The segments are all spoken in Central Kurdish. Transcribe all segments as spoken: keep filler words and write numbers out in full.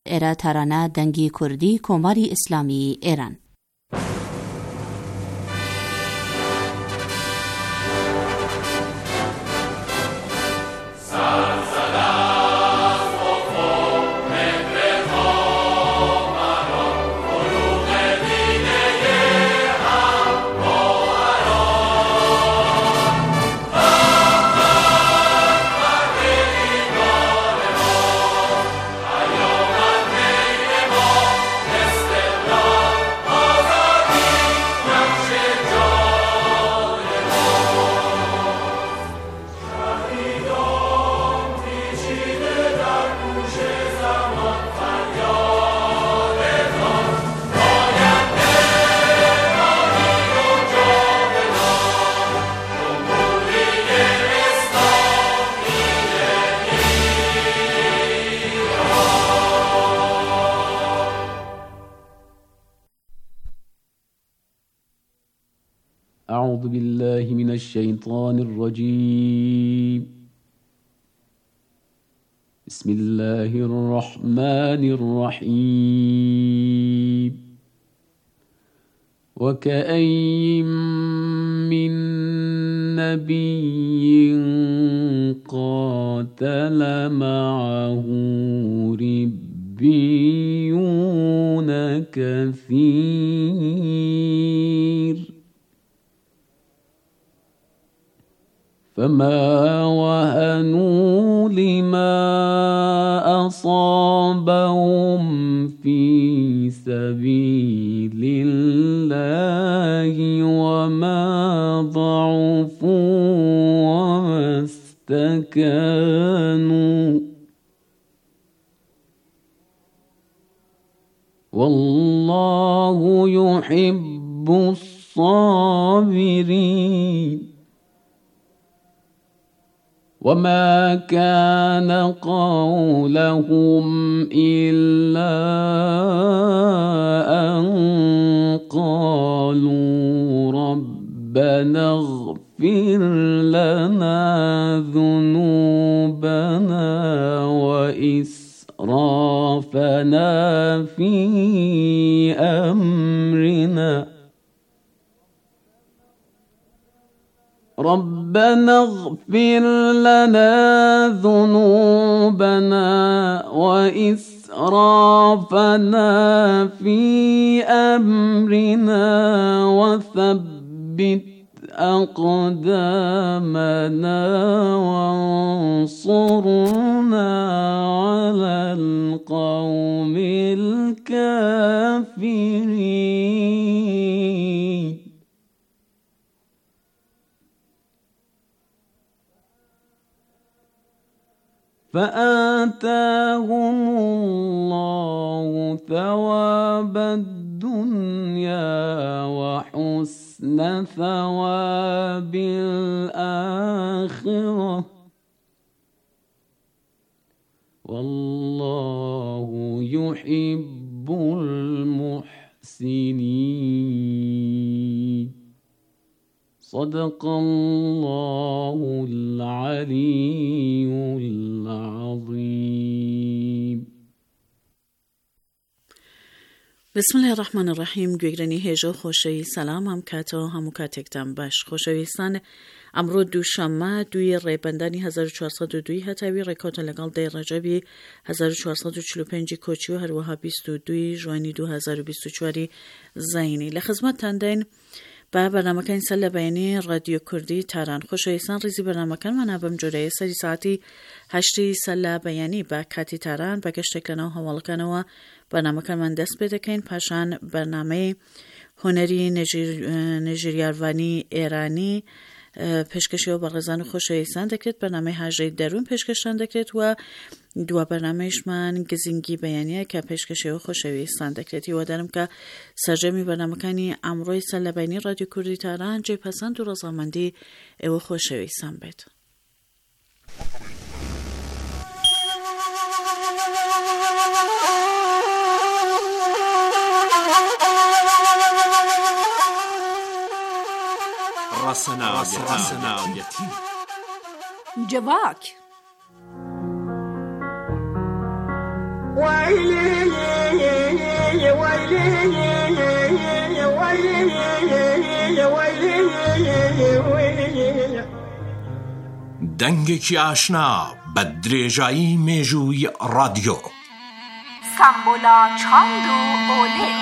ئێرە تارانە دەنگی کوردی کۆماری ئیسلامی ئێران. أعوذ بالله من الشيطان الرجيم. بسم الله الرحمن الرحيم. وكأين من نبي قاتل معه ربيون كثير فما وهنوا لما أصابهم في سبيل الله وما ضعفوا وما استكانوا والله يحب الصابرين. وما كان قولهم إلا أن قالوا ربنا اغفر لنا ذنوبنا وإسرافنا في أمرنا ربنا اغفر لنا ذنوبنا وإسرافنا في أمرنا وثبت أقدامنا وانصرنا على القوم الكافرين. فآتاهم الله ثواب الدنيا وحسن ثواب الآخرة والله يحب المحسنين. صدق الله العلي العظيم. بسم الله الرحمن الرحیم. گوێگرانی هێژە خۆشەوی سەلام ئەم کاتەوە هەموو کاتێکتان باش. خۆشەویستان، ئەمڕۆ دووشەممە دوی ڕێبەندانی هەزار و چوارسەد و دوو هەتاوی ڕێکەوتە لەگەڵ دەی ڕەجەبی هەزار و چوارسەد و چل و پێنج کۆچی و هەروەها بیست و دوو ژوانی دوو هەزار و بیست و چوار زاینی لە خزمەتتان داین با بەرنامەکەین سەر لە بەیانی ڕادیۆ کوردی تاران. خۆشەویستان، ڕیزی بەرنامەکانمانە بەم جۆرەیە سەری ساعتی هەشتی سەر لە بەیانی بە کاتی تاران بە گەشتێک لەناو هەواڵەکانەوە بەرنامەکانمان دەست پێ دەکەین. پاشان بەرنامەی هۆنەری نێژیریاروانی ئێرانی پێشکەشیەوە بە ڕێزان و خۆشەویستان دەکرێت. بەرنامەی هاژەی دەروون پێشکەشتان دەکرێت و دووە بەرنامەیشمان گزینگی بەیانیە کە پێشکەشیەوە خۆشەویستان دەکرێت. هیوادارم کە سەرجەمی بەرنامەکانی ئەمڕۆی سەر لە بەیانی ڕادیۆ کوردی تاران جێپەسەند و ڕەزامەندی ئێوە خۆشەویستان بێت. ڕەسەناویەتی جەواک دەنگێکی ئاشنا بە درێژایی مێژووی ڕادیۆ سامبۆلا چاند و ئۆلێ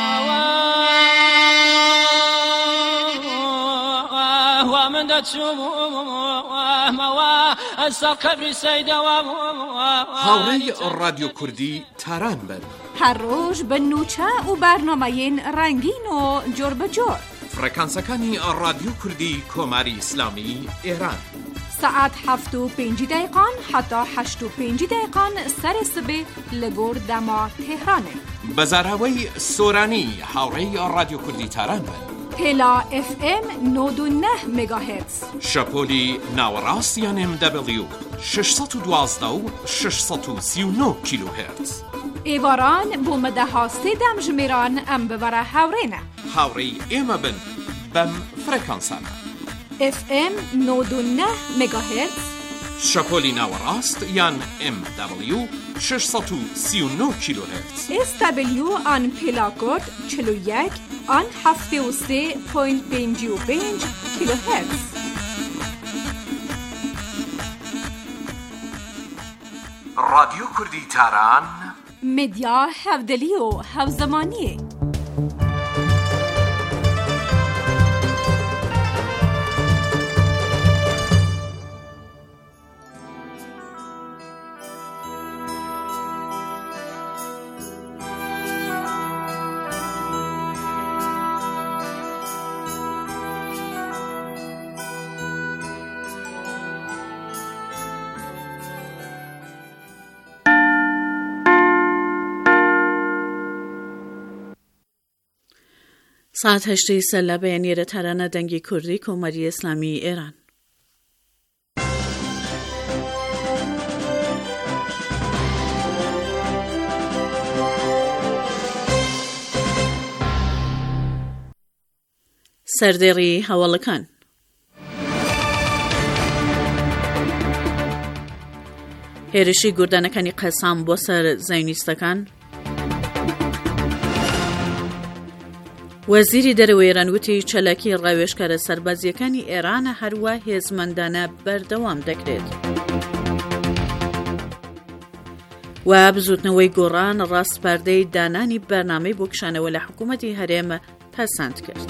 هاوڕێی ڕادیۆ کوردی تاران بن هەر ڕۆژ بە نوچە و بەرنامەیەن ڕەنگین و جۆر بەجۆر فڕێکانسەکانی ڕادیۆ کوردی کۆماری ئیسلامی ئێران سعات هەفت و پێنج دقیقان حتا هەشت و پێنج دقیقان سەری سبێ لە گۆر دەما تێهرانێ بەزاراوەی سۆرانی هاوڕێی ڕادیۆ کوردی تاران بن هێلا ئف ئێم نۆد و نە مێگاهێرتز شەپۆلی ناوەڕاست یان ئێم دەبلیو شەشسەد و دوازدە و شەشسەد و سی و نۆ کیلۆهێرتز ئێواران بۆ مەدەها سێدەم ژمێران ئەم ببەرە هاوڕێنە هاوڕێی ئێمە بن بەم فڕێکانسانە ئف ئێم نۆد و نە مێگاهێرتز شەپۆلی ناوەڕاست یان ئێم دەبلیو شەشسەد و سی و نۆ کیلۆهێرتز ئێس دەبلیو ئان پێلاکۆد چل و یەک ئان هەفتێ و سێ پۆینت پێنج و پێنج کیلۆهێرتز ڕادیۆ کوردی تاران مدیا هەودەلی و هەوزەمانیە ساعت هەشتی سەر لە بەیانیێرە تارانە دەنگی کوردی کۆمەری ئیسلامی ئێران. سەردێڕی هەواڵەکان هێرشی گوردانەکانی قەسام بۆ سەر زایونیستەکان وەزیری دەرەوەی ئێران وتی چەلاکی ڕاوێژکارە سەربازیەکانی ئێرانە هەروە هێزمەندانە بەردەوام دەکرێت و بزوتنەوەی گۆڕان ڕاستپاردەی دانانی بەرنامەی بۆ کشانەوە لە حکوومەتی هەرێم پەسەند کرد.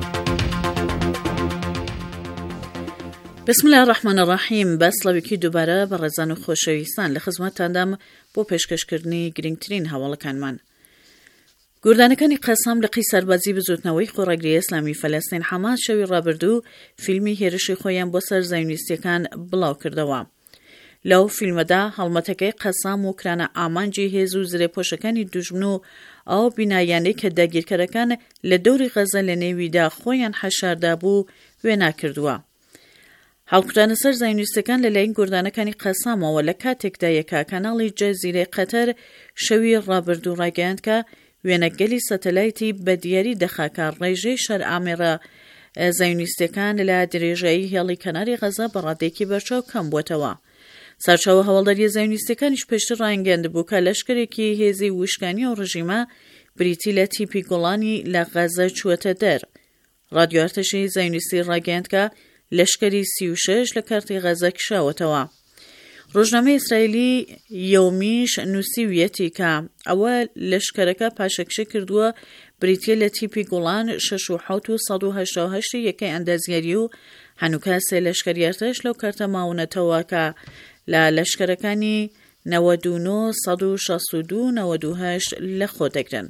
بسم الله الرحمن الرحیم. بەسڵەوێکی دووبارە بە ڕێزان و خۆشەویستان لە خزمەتتاندام بۆ پێشکەشکردنی گرنگترین هەواڵەکانمان. گوردانەکانی قەسام لە قی سەربازی بزوتنەوەی خۆڕەگری ئیسلامی فەلەستین حەماس شەوی ڕابردوو فیلمی هێرشی خۆیان بۆ سەر زایونیستیەکان بڵاو کردەوە. لەو فیلمەدا هەڵمەتەکەی قەسام و کرانە ئامانجی هێز و زرێپۆشەکانی دوژمن و ئەو بینایانەی کە داگیرکەرەکان لە دەوری غەزە لە نێویدا خۆیان حەشاردا بوو وێنا کردووە. هەڵکوتانە سەر زایونیستەکان لەلایەن گوردانەکانی قەسامەوە لە کاتێکدا یەکا کەناڵی جەزیرەی قەتەر شەوی ڕابردوو ڕاگەیاند کە وێنەگەلی سەتەلایتی بە دیاری دەخاکە ڕێژەی شەرئامێرە زایونیستەکان لە درێژایی هێڵی کەناری غەزە بە ڕادێکی بەرچاو کەم بووتەوە. سەرچاوە هەواڵداریە زایونیستەکانیش پێشتر ڕایانگەاند بوو کە لەشکرێکی هێزی وشکانی و ڕژیمە بریتی لە تیپی گوڵانی لە غەزە چووەتە دەر. ڕادیۆ ئەرتەشی زایونیستی ڕاگەیاند کە لەشکری سی و شەش لە کارتی غەزە کشاوەتەوە. ڕۆژنامەی ئیسرائیلی یەومیش نووسیویەتی کە ئەوە لەشکرەکە پاشەکشە کردووە بریتیە لە تیپی گوڵان شەش و حەوت و سەد و هەشتا و هەشت یەکەی ئەندازیاری و هەنووکە سێ لەشکری ئەرتەش لەو کارتە ماونەتەوە کە لە لەشکرەکانی نەوەد و نۆ سەد و شەست و دوو نەوەد و هەشت لەخۆ دەگرن.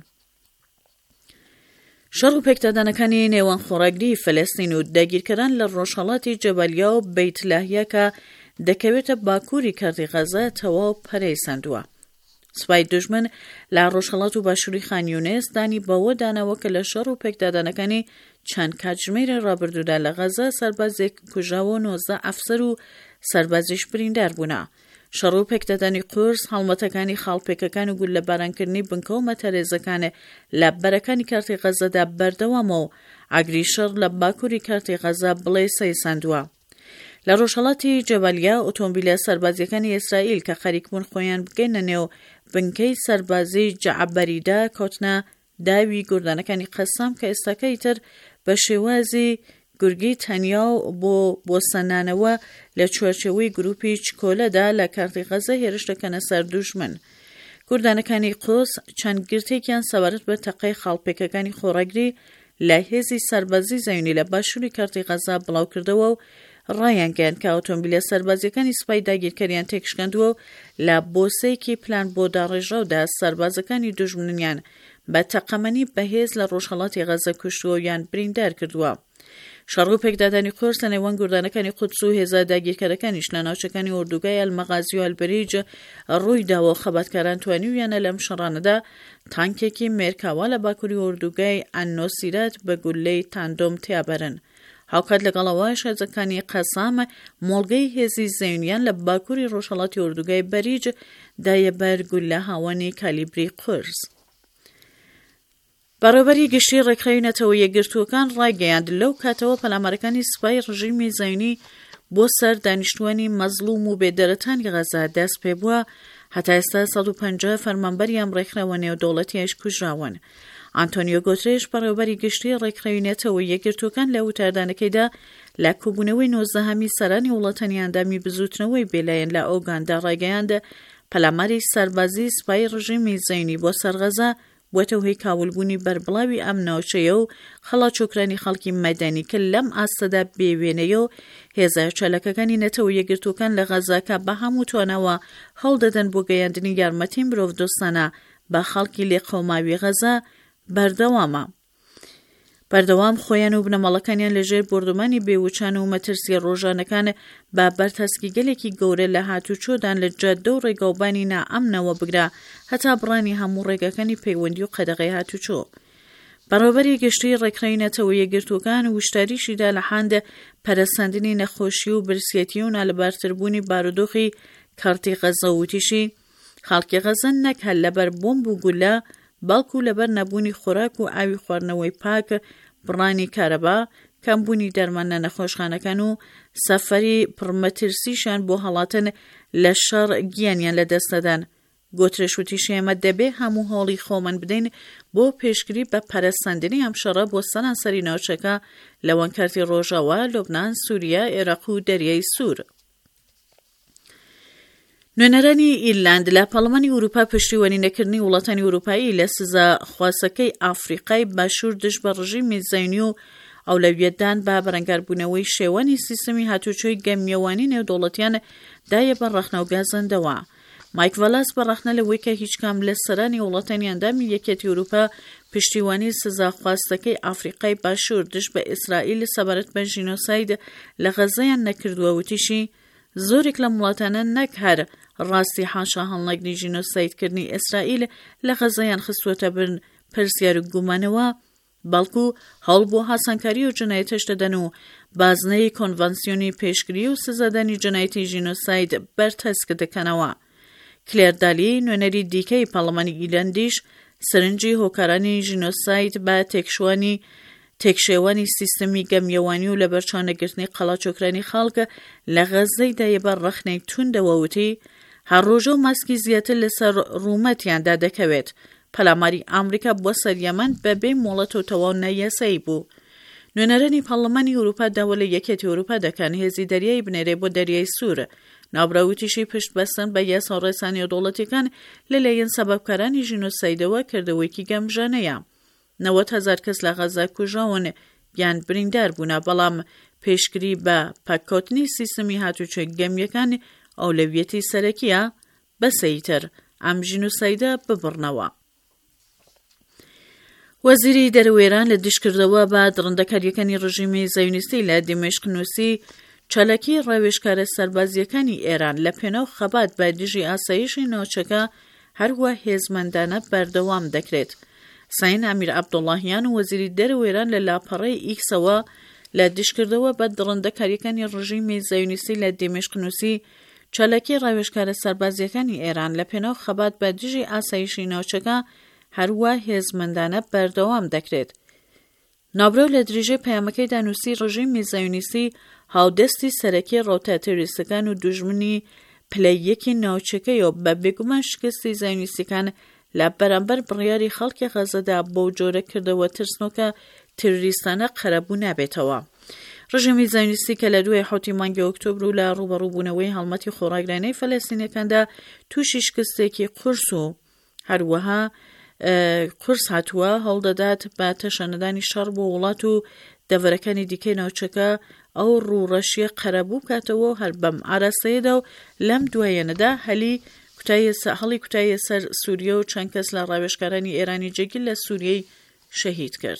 شەڕ و پێکدادانەکانی نێوان خۆڕەگری فەلەستین و داگیرکەران لە ڕۆژهەڵاتی جەبالیا و بەیتلاهیە کە دەکەوێتە باکووری کارتی غەزە تەواو پەرەی سەندووە. سوپای دوژمن لە ڕۆژهەڵات و باشووری خانیونێس دانی بەوە دانەوە کە لە شەڕ و پێکدادانەکانی چەند کاتژمێرە ڕابردوودا لە غەزە سەربازێک کوژاوە نۆزدە ئەفسەر و سەربازیش بریندار بوونە. شەڕ و پێکدادانی قورس هەڵمەتەکانی خاڵپێکەکان و گول لە بارانکردنی بنکە و مەتەرێزەکان لە بەرەکانی کارتی غەزەدا بەردەوامە و ئاگری شەڕ لە باکووری کارتی غەزە بڵێ سەی سەندووە. لە ڕۆژهەڵاتی جەبالیا ئۆتۆمبیلە سەربازیەکانی ئیسرائیل کە خەریک بوون خۆیان بگەینە نێو بنکەی سەربازی جەعبەریدا کەوتنە داوی گوردانەکانی قەسام کە ئێستاکەی تر بە شێوازی گورگی تەنیا و بۆ بۆ سەنانەوە لە چوارچێوەی گروپی چکۆلەدا لە کارتی غەزە هێرش دەکەنە سەر دوژمن. گوردانەکانی قۆس چەند گرتێکیان سەبارەت بە تەقەی خاڵپێکەکانی خۆڕەگری لە هێزی سەربازی زەوینی لە باشووری کارتی غەزە بڵاو کردەوە و ڕایان گەیاند کە ئۆتۆمبیلە سەربازیەکانی سوپای داگیرکاریان تێکشکاندووە و لە بۆسەیەکی پلان بۆ داڕێژراودا سەربازەکانی دوژمنیان بە تەقەمەنی بەهێز لە ڕۆژهەڵاتی غەزە کوشتووە و یان بریندار کردووە. شەڕ و پێکدادانی قورس لە نێوان گوردانەکانی قودس و هێزە داگیرکارەکانیش لە ناوچەکانی ئوردوگای ئەلمەغازی و ئەلبەریج ڕووی داوە و خەباتکاران توانیویانە لەم شەڕانەدا تانکێکی مێرکاوا لە باکووری ئوردوگای ئەنۆسیرات بە گولەی تاندۆم تیابەرن. هاوکات لەگەڵەوەش هێزەکانی قەسام مۆڵگەی هێزی زەوینیان لە باکووری ڕۆژهەڵاتی ئوردوگای بەریج دایەبەر گولە هاوەنی کالیبری قورس. بەڕێوەبەری گشتی ڕێکخراوی نەتەوە یەکگرتووەکان ڕایگەیاند لەو کاتەوە پەلامارەکانی سوپای ڕژیمی زەوینی بۆ سەر دانیشتوانی مەزلوم و بێدەرەتانی غەزە دەست پێ بووە. هەتا ئێستا سەد و پەنجا فەرمانبەری ئەم ڕێکخراوە نێودەوڵەتیش کوژراون. ئانتۆنیۆ گۆترێش بەڕێوەبەری گشتی ڕێکخراوی نەتەوە یەکگرتووەکان لە وتاردانەکەیدا لە کۆبوونەوەی نۆزدەهەمی سەرانی وڵاتانی ئەندامی بزوتنەوەی بێلایەن لە ئۆگاندا ڕایگەیاند پەلاماری سەربازی سوپای ڕژیمی زەوینی بۆ سەر غەزە بۆتە هۆی کاولبوونی بەربڵاوی ئەم ناوچەیە و خەڵاچۆکرانی خەڵکی مەدەنی کە لەم ئاستەدا بێوێنەیە و هێزە چالەکەکانی نەتەوە یەکگرتووەکان لە غەزاکە بە هەموو توانەوە هەوڵدەدەن بۆ گەیاندنی یارمەتی مرۆڤ دۆستانە بە خەڵکی لێقەوماوی غەزە بەردەوامە. بەردەوام خۆیان و بنەماڵەکانیان لەژێر بردومانی بێوچان و مەترسی ڕۆژانەکان بە بەرتەسکی گەلێکی گەورە لە هاتوچۆدان لە جادە و ڕێگاوبانی نائەمنەوە بگرا هەتا بڕانی هەموو ڕێگەکانی پەیوەندی و قەدەغەی هاتوچۆ. بەڕێوەبەری گشتی ڕێکخراوی نەتەوە یەکگرتووەکان وشتاریشیدا لە حاند پەرەسەندنی نەخۆشی و برسێتی و نالەبارتربوونی بارودۆخی کارتی غەزە وتیشی خەڵکی غەزە نەک هەر لەبەر بۆمب و گولە بەڵکو لەبەر نەبوونی خۆراک و ئاوی خواردنەوەی پاک، بڕانی کارەبا، کەمبوونی دەرمانە نەخۆشخانەکان و سەفەری پڕمەترسیشان بۆ هەڵاتن لە شەڕ گیانیان لە دەستەدان. گۆترێش وتیشی ئێمە دەبێ هەموو هەوڵی خۆمان بدەین بۆ پێشگیری بە پەرەسەندنی ئەم شەڕە بۆ سەرانسەری ناوچەکە لەوان کارتی ڕۆژاوا، لۆبنان، سووریا، عێراق و دەریای سوور. نوێنەرانی ئیرلند لە پەرلەمانی ئوروپا پشتیوانی نەکردنی وڵاتانی ئوروپایی لە سزا خواسەکەی ئافریقای باشوور دژ بە ڕژیمی زەوینی و ئەولەویەتدان بە بەرەنگاربوونەوەی شێوانی سیستەمی هاتوچۆی گەمیەوانی نێودەوڵەتیان دایە بە ڕەخنە و گازاندەوە. مایک ڤالاس بەڕەخنە لەوەی کە هیچ کام لە سەرانی وڵاتانی ئەندامی یەکێتی ئوروپا پشتیوانی سزا خواستەکەی ئافریقای باشوور دژ بە ئیسرائیل سەبارەت بە ژینۆساید لە غەزەیان نەکردووە وتیشی زۆرێک لە وڵاتانە نەک هەر ڕاستی حاشا هەڵنەگری ژینۆسایدکردنی ئیسرائیل لە غەزەیان خستووەتە بن پرسیار و گومانەوە، بەڵکو هەوڵ بۆ هاسانکاری و جنایەتەش دەدەن و بازنەی کۆنڤەنسیۆنی پێشگری و سزادانی جنایەتی ژینۆساید بەرتەسک دەکەنەوە. کلێر دالی، نوێنەری دیکەی پەرلەمانی ئیرلندیش سەرنجی هۆکارانی ژینۆساید بە تێکشوانی تێکشێوانی سیستەمی گەمیەوانی و لە بەرچاونەگرتنی قەڵاچۆکرانی خەڵک لە غەزەیدا بە ڕەخنەی توندەوە وتی هەر ڕۆژە و ماسکی زیاتر لەسەر ڕوومەتیاندا دەکەوێت. پەلاماری ئەمریکا بۆ سەر یەمەن بەبێ مۆڵەت و تەواو یاسایی بوو. نوێنەرانی پەرلەمانی ئوروپا داوا لە یەکێتی ئوروپا دەکەن هێزی دەریای بنێرێ بۆ دەریای سوور. نابراوتیشی پشت بەستن بە یاسا ڕێسانی دەوڵەتیەکان لەلایەن سەبەبکارانی ژینۆسایدەوە کردەوەیکی گەمژانەیە. نەوەت هەزار کەس لە غەزە کوژراون یان بریندار بوونە، بەڵام پێشگری بە پاککەوتنی سیستەمی هاتوچۆی گەمیەکان ئەولەویەتی سەرەکیە بەسەیتر ئەم ژینۆسایدە ببڕنەوە. وەزیری دەرەوێران لە دشکردەوە بە دڕندەکاریەکانی ڕژیمی زەوینیستی لە دیمەشق نووسی چالاکی ڕاوێژکارە سەربازیەکانی ئێران لە پێناو خەبات بە دژی ئاسایشی ناوچەکە هەروە هێزمەندانە بەردەوام دەکرێت. ساین ئامیر عەبدوڵڵاهیان و وەزیری دەرەوێران لە لاپەڕەی ئیکسەوە لە دشکردەوە بە دڕندەکاریەکانی ڕژیمی زەوینیستی لە دیمەشق نووسی چالاکی ڕاوێژکارە سەربازیەکانی ئێران لە پێناو خەبات بە دژی ئاسایشی ناوچەکە هەروە هێزمەندانە بەردەوام دەکرێت. ناوبرەو لە درێژەی پەیامەکەیدا نووسی ڕژیمی زەوینیستی هاودەستی سەرەکی ڕەوتە تێروریستەکان و دوژمنی پلەیەکی ناوچەکەی و بە بێگومان شکستی زایۆنیستەکان لە بەرامبەر بڕیاری خەڵکی غەزەدا بۆ جۆرە کردەوە ترسنۆکە تروریستانە قەرەبوو نابێتەوە. ڕژێمی زایۆنیستی کە لە دوای حوتی مانگی ئۆکتۆبر و لە ڕوبەڕووبوونەوەی هەڵمەتی خۆڕاگرانەی فەلەستینیەکاندا تووشی شکستێکی قورس و هەروەها قورس هاتووە هەڵدەدات بە تەشەنەدانی شەڕ بۆ وڵات و دەڤەرەکانی دیکەی ناوچەکە ئەو ڕوڕەشیە قەرەبوو بکاتەوە هەر بەم ئاراستەیەدا و لەم دوایەنەدا هەلی هەڵی کوتایە سەر سووریە و چەند کەس لە ڕاوێژکارانی ئێرانی جێگیر لە سووریەی شەهید کرد.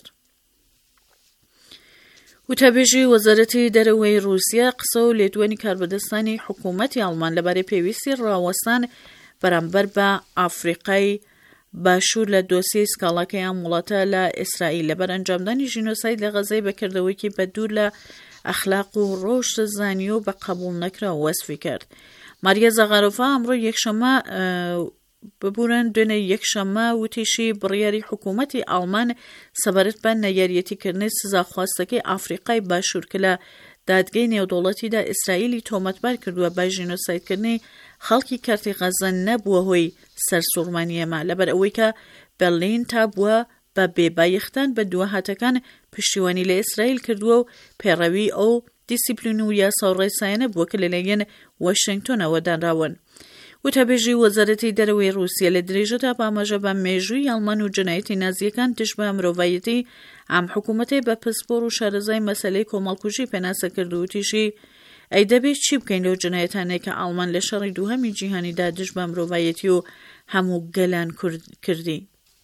وتەبێژی وەزارەتی دەرەوەی رووسیا قسە و لێدوانی کاربەدەستانی حکوومەتی ئەڵمان لەبارەی پێویستی ڕاوەستان بەرامبەر بە ئافریقای باشوور لە دۆسیەی سکاڵاکەی ئەم وڵاتە لە ئیسرائیل لەبەر ئەنجامدانی ژینۆساید لە غەزەی بەکردەوەیکی بەدوور لە ئەخلاق و ڕۆژ زانی و بە قبول نەکراوە وەسفی کرد. ماریا زاغارۆڤا ئەمڕۆ یەکشەمە ببوورن دوێنێ یەکشەمە وتیشی بڕیاری حکوومەتی ئەڵمان سەبارەت بە نەیاریەتیکردنی سزاخواستەکەی ئافریقای باشوور کە لە دادگەی نێودەوڵەتیدا ئیسرائیلی تۆمەتبار کردووە بە ژینۆسایدکردنی خەڵکی کەرتی غەزە نەبووە هۆی سەرسوڕمانیەمە لەبەر ئەوەی کە بەرلین تا بووە بە بێبایەختان بە دووەهاتەکان پشتیوانی لە ئیسرائیل کردووە و پێڕەوی ئەو دیسیپلین و یاسا و ڕێسایەنە بووە کە لەلایەن واشنگتۆنەوە دانراون. وتەبێژی وەزارەتی دەرەوەی رووسیا لە درێژەدا پامەژە بە مێژووی ئەڵمان و جنایەتی نازیەکان تش بە مرۆڤایەتی ئەم حکوومەتەی بە پسپۆڕ و شارەزای مەسەلەی کۆمەڵکوژی پێناسە کرد و وتیشی ئەی دەبێت چی بکەین لەو جنایەتانەی کە ئەڵمان لە شەڕی دووهەمی جیهانیدا دش بە مرۆڤایەتی و هەموو گەلان کردی.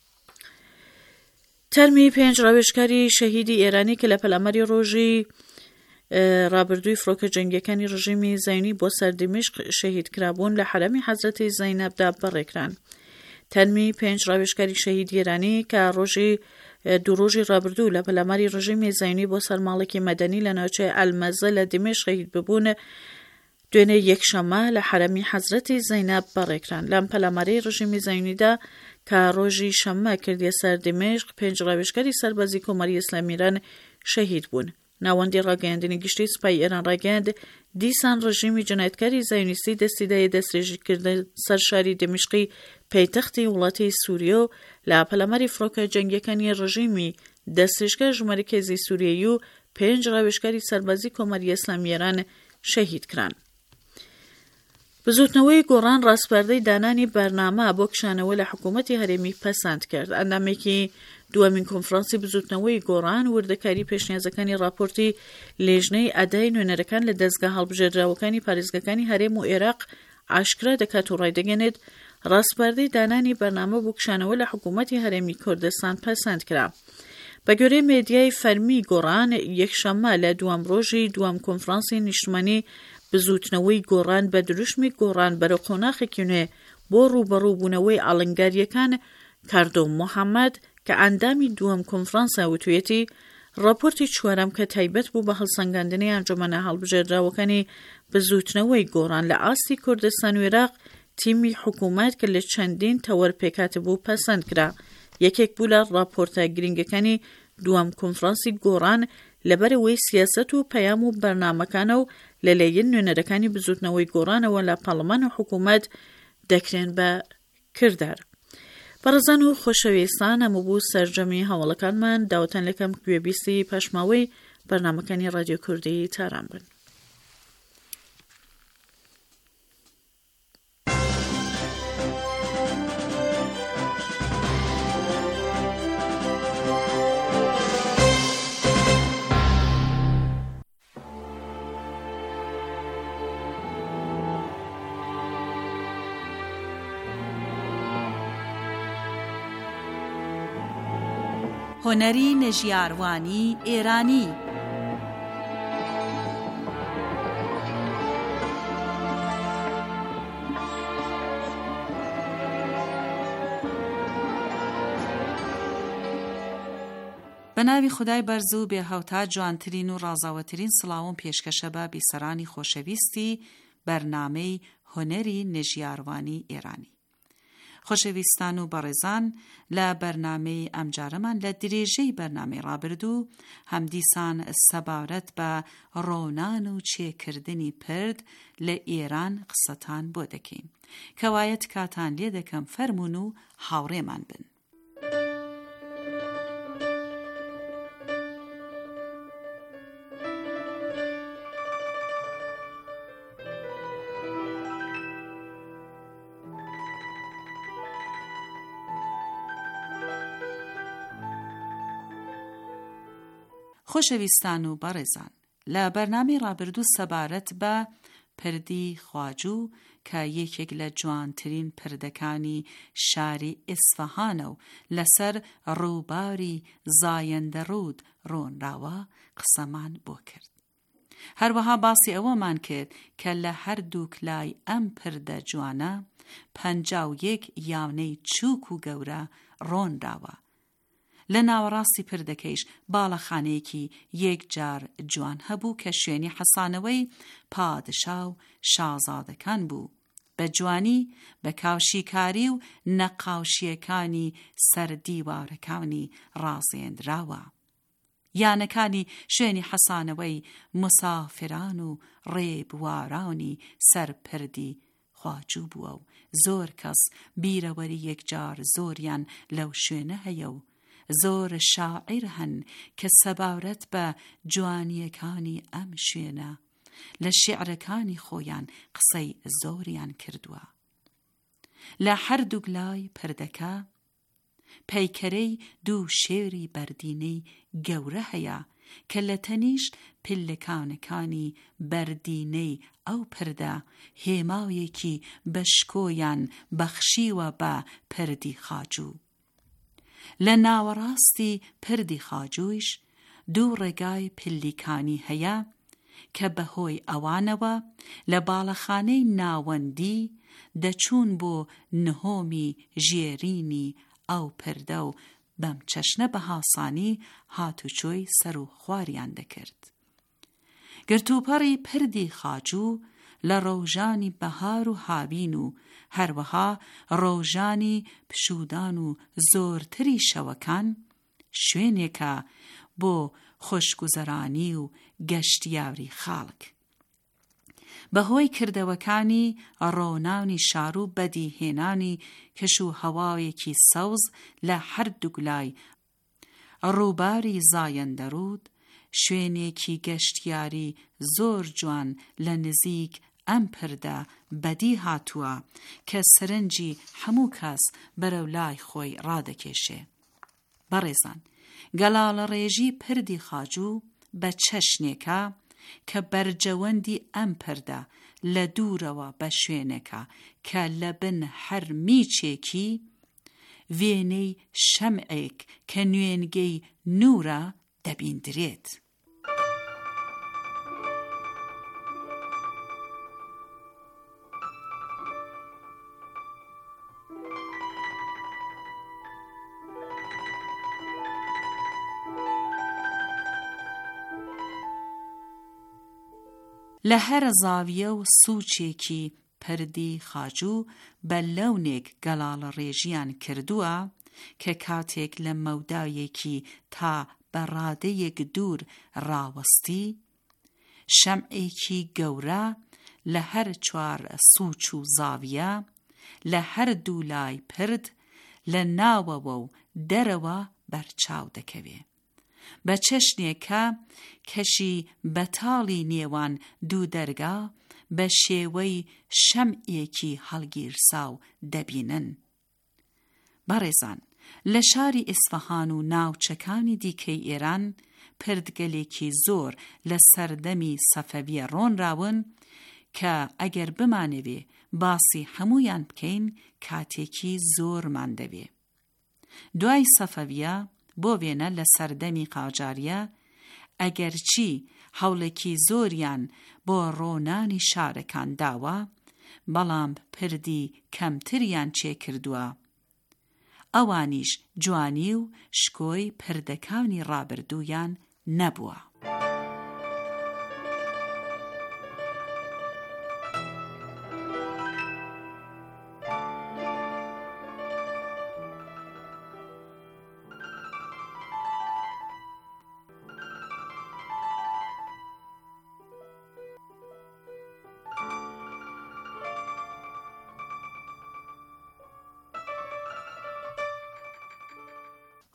تەرمی پێنج ڕاوێژکاری شەهیدی ئێرانی کە لە پەلامەری ڕۆژی ڕابردووی فڕۆکە جەنگیەکانی ڕژیمی زایۆنی بۆ سەر دیمشق شەهید کرابوون لە حەرەمی حەزرەتی زەینەبدا بەڕێکران. تەرمی پێنج ڕاوێژکاری شەهیدی ئێرانی کە ڕۆژی دوو ڕۆژی ڕابردوو لە پەلامەری ڕژیمی زایۆنی بۆ سەر ماڵێکی مەدەنی لە ناوچەی ئەلمەزە لە دیمشق شەهید ببوون دوێنێ یەکشەمە لە حەرەمی حەزرەتی زەینەب بەڕێکران. لەم پەلامەری ڕژیمی زایۆنیدا کە ڕۆژی شەممە کردیە سەر دیمشق پێنج ڕاوێژکاری سەربەزی کۆمەری ئیسلامی ئێران شەهید بوون. ناوەندی ڕاگەیاندنی گشتی سوپای ئێران ڕاگەیاند دیسان ڕژیمی جنایەتکاری زایۆنیستی دەستیدایە دەستێژیکردن سەر شاری دمشقی پەیتەختی وڵاتی سووریە و لە پەلامەری فڕۆکە جەنگیەکانی ڕژیمی دەستێژکە ژمارەکێزی سووریایی و پێنج ڕاوێژکاری سەربەزی کۆمەری ئیسلامی ئێران شەهید کران. بزوتنەوەی گۆڕان ڕاستپاردەی دانانی بەرنامە بۆ کشانەوە لە حکوومەتی هەرێمی پەسەند کرد. ئەندامێکی دووەمین کۆنفرانسی بزوتنەوەی گۆڕان وردەکاری پێشنیازەکانی راپۆرتی لێژنەی ئەدای نوێنەرەکان لە دەستگا هەڵبژێردراوەکانی پارێزگەکانی هەرێم و عێراق ئاشکرا دەکات و ڕایدەگەنێت ڕاستپاردەی دانانی بەرنامە بۆ کشانەوە لە حکوومەتی هەرێمی کوردستان پەسەند کرا. بە گوێرەی مێدیای فەرمی گۆڕان یەکشەممە لە دووەم ڕۆژی دووەم کۆنفرانسی نیشتمانی بزوتنەوەی گۆڕان بە دروشمی گۆڕان بەرە قۆناغێکی نوێ بۆ ڕوبەڕووبوونەوەی ئاڵنگاریەکان کاردۆ محەممەد کە ئەندامی دووەم کۆنفرانسا وتوێتی راپۆرتی چوارەم کە تایبەت بوو بە هەڵسەنگاندنی ئەنجومەنە هەڵبژێردراوەکانی بزوتنەوەی گۆڕان لە ئاستی کوردستان و عێراق تیمی حکوومەت کە لە چەندین تەوەر پێکات بوو پەسەند کرا. یەکێک بوو لە راپۆرتە گرنگەکانی دووەم کۆنفرانسی گۆڕان لەبەرەوەی سیاسەت و پەیام و بەرنامەکانە و لەلایەن نوێنەرەکانی بزوتنەوەی گۆڕانەوە لە پەرلەمان و حکوومەت دەکرێن بە کردار. بەڕێزان و خۆشەویستان ئەمە بوو سەرجەمی هەوڵەکانمان داوەتان لەکەم گوێبیستی پەشماوەی بەرنامەکانی ڕادیۆ کوردی تاران بن. هۆنەری نەژیاروانی ئێرانی بە ناوی خودای بەرز و بێهەوتا جوانترین و ڕازاوەترین سڵاوم پێشکەشە بە بیسەرانی خۆشەویستی بەرنامەی هۆنەری نەژیاروانی ئێرانی. خۆشەویستان و بەڕێزان، لە بەرنامەی ئەمجارەمان لە درێژەی بەرنامەی ڕابردوو هەمدیسان سەبارەت بە ڕۆنان و چێکردنی پرد لە ئێران قسەتان بۆ دەکەین. کەوایەت کاتان لێ دەکەم فەرمون و هاوڕێمان بن. خۆشەویستان و بەڕێزان، لە بەرنامەی ڕابردوو سەبارەت بە پردی خواجوو کە یەکێک لە جوانترین پردەکانی شاری ئیسفەهانە و لەسەر ڕووباری زایەندەڕوود ڕۆنراوە قسەمان بۆ کرد. هەروەها باسی ئەوەمان کرد کە لە هەردووک لای ئەم پردە جوانە پەنجا و یەک یاونەی چووک و گەورە ڕۆنراوە. لە ناوەڕاستی پردەکەیش باڵەخانەیەکی یەک جار جوان هەبوو کە شوێنی حەسانەوەی پادشا و شازادەکان بوو. بە جوانی بە کاوشیکاری و نەقاوشیەکانی سەردیوارەکانی ڕازێنراوە. یانەکانی شوێنی حەسانەوەی مسافران و ڕێبوارانی سەرپردی خواجوو بووە و زۆر کەس بیرەوەری یەکجار زۆریان لەو شوێنە هەیە و زۆر شاعیر هەن کە سەبارەت بە جوانیەکانی ئەم شوێنە لە شیعرەکانی خۆیان قسەی زۆریان کردووە. لە هەردوو لای پردەکە پەیکەرەی دوو شێری بەردینەی گەورە هەیە کە لە تەنیش پلەکانەکانی بەردینەی ئەو پردە هێماوێکی بەشکۆیان بەخشیوە بە پردی خواجوو. لە ناوەڕاستی پردی خواجوویش دوو ڕێگای پلیکانی هەیە کە بەهۆی ئەوانەوە لە باڵەخانەی ناوەندی دەچوون بۆ نهۆمی ژێرینی ئەو پردە و بەم چەشنە بە هاسانی هاتوچۆی سەر و خواریان دەکرد. گرتوپەڕی پردی خواجوو لە ڕۆژانی بەهار و هاوین و هەروەها ڕۆژانی پشودان و زۆرتری شەوەکان شوێنێکە بۆ خۆشگوزەرانی و گەشتیاری خاڵک. بەهۆی کردەوەکانی ڕۆنانی شار و بەدیهێنانی کەش و هەواوێکی سەوز لە هەردوو لای ڕووباری زایەندەڕوود شوێنێکی گەشتیاری زۆر جوان لە نزیک ئەم پردە بەدی هاتووە کە سەرنجی هەموو کەس بەرەو لای خۆی ڕادەکێشێ. بەڕێزان، گەلاڵە ڕێژی پردی خواجوو بە چەشنێکە کە بەرجەوەندی ئەم پردە لە دوورەوە بە شوێنێکە کە لە بن هەر میچێکی وێنەی شەمعێک کە نوێنگەی نورە دەبیندرێت. لە هەر زاویە و سوچێکی پردی خواجوو بە لەونێک گەلاڵە ڕێژیان کردووە کە کاتێک لە مەودایەکی تا بەڕادەیەک دوور ڕاوەستی شەمعێکی گەورە لە هەر چوار سوچ و زاویە لە هەر دوو لای پرد لە ناوەوە و دەرەوە بەرچاو دەکەوێ. بە چەشنێکە کەشی بەتاڵی نێوان دوو دەرگا بە شێوەی شەمعێکی هەڵگیرسا و دەبینن. بەڕێزان، لە شاری ئیسفەهان و ناوچەکانی دیکەی ئێران پردگەلێکی زۆر لە سەردەمی سەفەویە ڕۆنراون کە ئەگەر بمانەوێ باسی هەمویان بکەین کاتێکی زۆرمان دەوێ. دوای سەفەویە بۆ وێنە لە سەردەمی قاجاریە ئەگەرچی هەوڵێکی زۆریان بۆ ڕۆنانی شارەکان داوە، بەڵام پردی کەمتریان چێ کردووە. ئەوانیش جوانی و شکۆی پردەکانی ڕابردوویان نەبووە.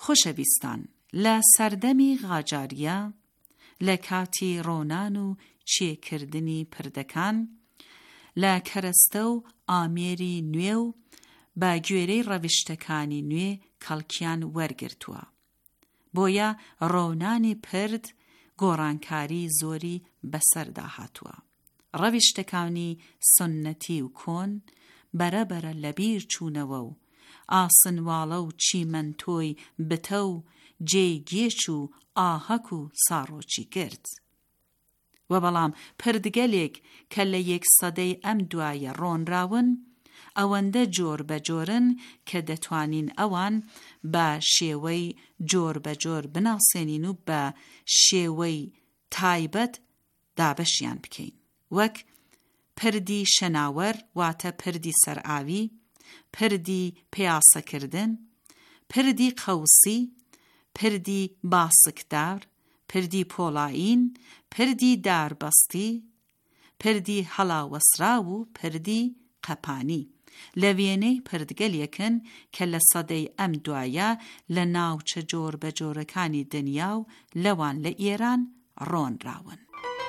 خۆشەویستان، لە سەردەمی غاجاریە لە کاتی ڕۆنان و چێکردنی پردەکان لە کەرەستە و ئامێری نوێ و بە گوێرەی ڕەویشتەکانی نوێ کەڵکیان وەرگرتووە. بۆیە ڕۆنانی پرد گۆڕانکاری زۆری بەسەردا هاتووە. ڕەویشتەکانی سنەتی و کۆن بەرەبەرە لەبیر چوونەوە و ئاسنواڵە و چیمەنتۆی بتە و جێی گێچ و ئاهەک و ساڕۆکی کرد. و بەڵام پردگەلێک کە لە یەک سەدەی ئەم دوایە ڕۆنراون، ئەوەندە جۆر بە جۆرن کە دەتوانین ئەوان بە شێوەی جۆر بە جۆر بناسێنین و بە شێوەی تایبەت دابەشیان بکەین، وەک پردی شەناوەر واتە پردی سەرئاوی، پردی پیاسەکردن، پردی قەوسی، پردی باسکدار، پردی پۆڵائین، پردی داربەستی، پردی هەڵاوەسرا و پردی قەپانی. لە وێنەی پردگەلێکن کە لە سەدەی ئەم دوایە لە ناوچە جۆر بە جۆرەکانی دنیا و لەوان لە ئێران ڕۆنراون.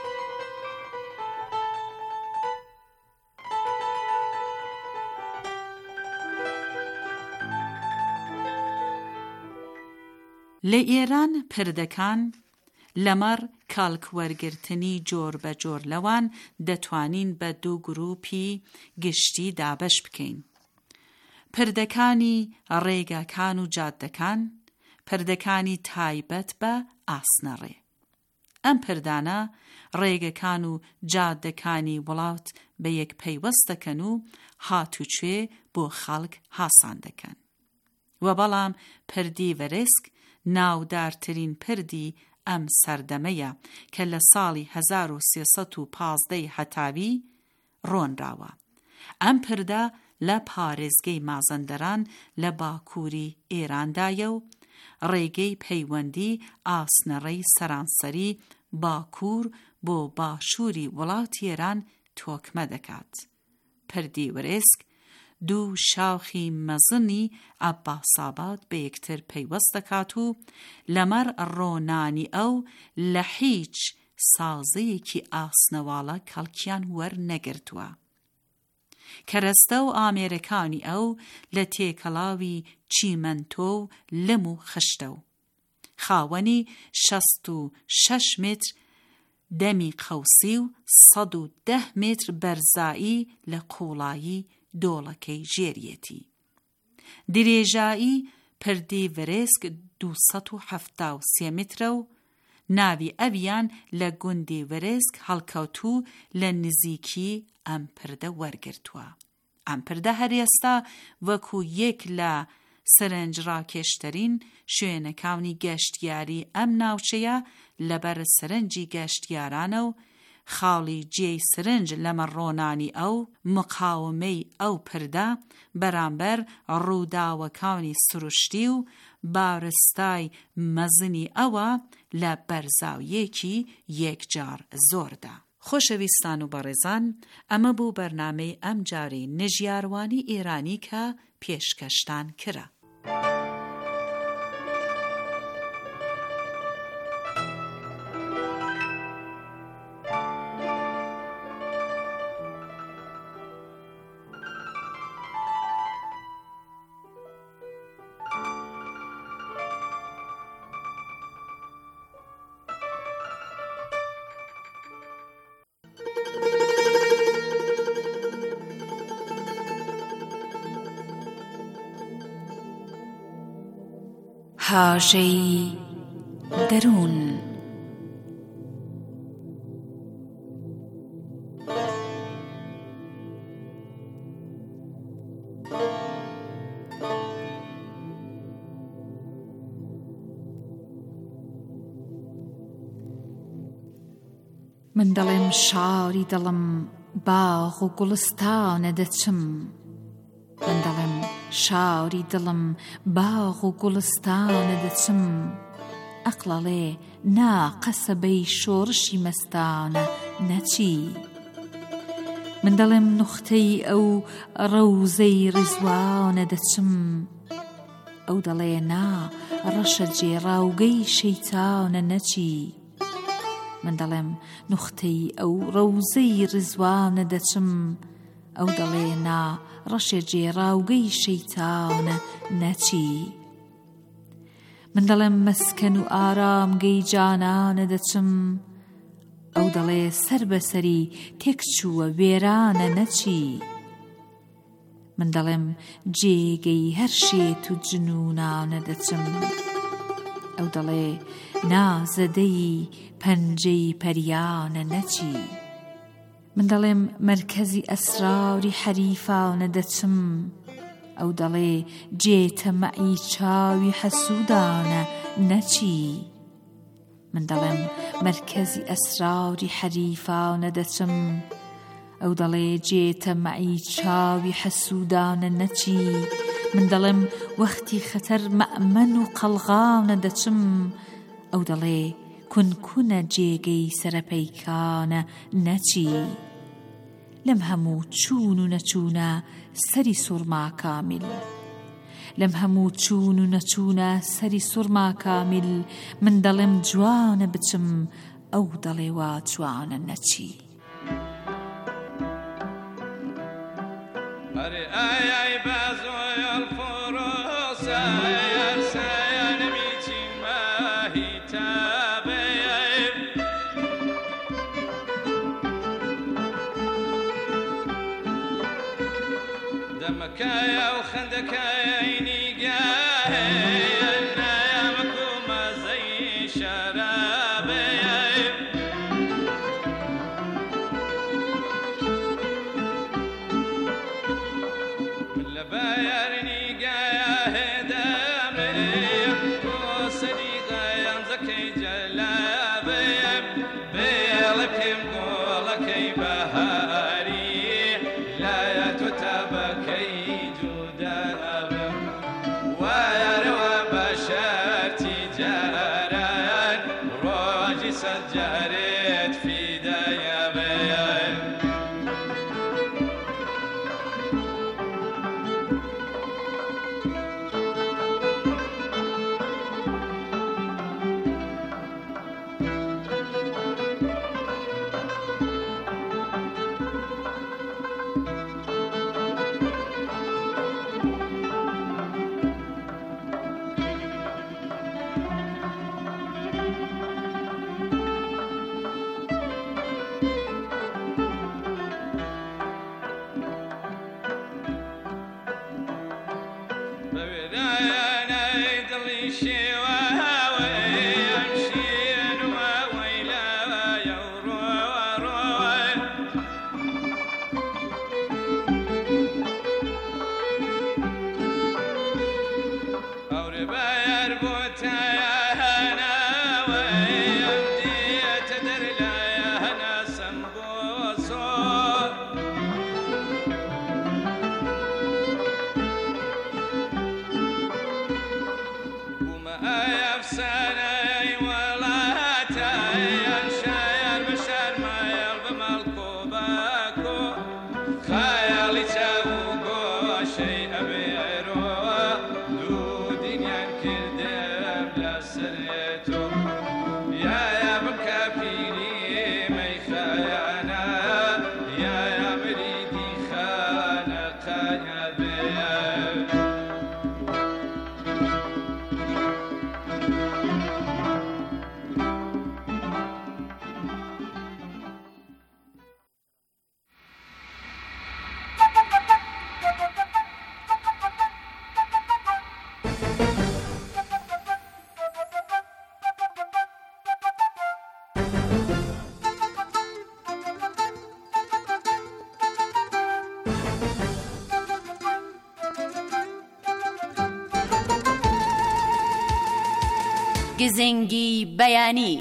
لە ئێران پردەکان لەمەڕ کاڵکوەرگرتنی جۆر بە جۆر لەوان دەتوانین بە دوو گروپی گشتی دابەش بکەین: پردەکانی ڕێگاکان و جادەکان، پردەکانی تایبەت بە ئاسنەڕێ. ئەم پردانە ڕێگەکان و جادەکانی وڵات بە یەک پەیوەست دەکەن و هاتوچێ بۆ خەڵک هاسان دەکەن. و بەڵام پردی ڤەرسک ناودارترین پردی ئەم سەردەمەیە کە لە ساڵی هەزار و سێسەد و پازدەی هەتاوی ڕۆنراوە. ئەم پردە لە پارێزگەی مازەندەران لە باکووری ئێراندایە و ڕێگەی پەیوەندی ئاسنەڕەی سەرانسەری باکوور بۆ باشووری وڵاتی ئێران تۆکمە دەکات. پردی ڤەرسک دوو شاخی مەزنی عەباساباد بە یەکتر پەیوەست دەکات و لەمەڕ ڕۆنانی ئەو لە هیچ سازەیەکی ئاسنەواڵە کەڵکیان وەرنەگرتووە. کەرەستە و ئامێرەکانی ئەو لە تێکەڵاوی چیمەنتۆ و لەم و خشتە و خاوەنی شەست و شەش متر دەمی قەوسی و سەد و دە متر بەرزایی لە قوڵایی دۆڵەکەی ژێریەتی. درێژایی پردی ڤەرسک دووسەد و هەفتا و سێ مترە و ناوی ئەویان لە گوندی ڤەرسک هەڵکەوتوو لە نزیکی ئەم پردە وەرگرتووە. ئەم پردە هەر ئێستا وەکو یەک لە سەرنجڕاکێشترین شوێنەکانی گەشتیاری ئەم ناوچەیە لەبەر سەرنجی گەشتیارانە و خاڵی جێی سرنج لەمە ڕۆنانی ئەو مقاومەی ئەو پردە بەرامبەر ڕووداوەکانی سروشتی و بارستای مەزنی ئەوە لە بەرزاویەکی یەکجار زۆردا. خۆشەویستان و بەڕێزان، ئەمە بوو بەرنامەی ئەم جاری نژیاروانی ئێرانی کە پێشکەشتان کرا. هاژەی دەروون. من دەڵێم شاری دڵم باغ و گوڵستانە دەچم، من دەڵێم شاری دڵم باغ و گوڵستانە دەچم، ئەقلەڵێ نا قەسەبەی شۆڕشی مەستانە نەچی. من دەڵێم نوختەی ئەو ڕەوزەی ڕیزوانە دەچم، ئەو دەڵێ نا ڕەشە جێڕاوگەی شەیتانە نەچی. من دەڵێم نوختەی ئەو ڕەوزەی ڕزوانە دەچم، ئەو دەڵێ نا ڕەشە جێڕاوگەی شەیتانە نەچی. من دەڵێم مەسکەن و ئارامگەی جانانە دەچم، ئەو دەڵێ سەر بەسەری تێک چووە وێرانە نەچی. من دەڵێم جێگەی هەر شێت و جنونانە دەچم، ئەو دەڵێ نازەدەی پەنجەی پەریانە نەچی. من دەڵێم مەرکەزی ئەسراوری حەریفانە دەچم، ئەو دەڵێ جێتەمەعی چاوی حەسوودانە نەچی. من دەڵێم مەرکەزی ئەسراوری حەریفانە دەچم، ئەو دەڵێ جێتەمەعی چاوی حەسوودانە نەچی. من دەڵێم وەختی خەتەر مەئمەن و قەڵغانە دەچم، ئەو دەڵێ کونکونە جێگەی سەرەپەیکانە نەچی. لەم هەموو چوون و نەچوونە سەری سوڕما کامیل، لەم هەموو چوون و نەچوونە سەری سوڕما کامیل. من دەڵێم جوانە بچم، ئەو دەڵێ وا جوانە نەچی. دمكايا وخندكايا ينيقاهي النايا مكومة زي شرابي واللبايا رنيقايا هدامي وصديقا ينزكي جلابي بيلكي مقولكي بهاري لا يتتبكي سجارت في ديابين گزنگی بەیانی.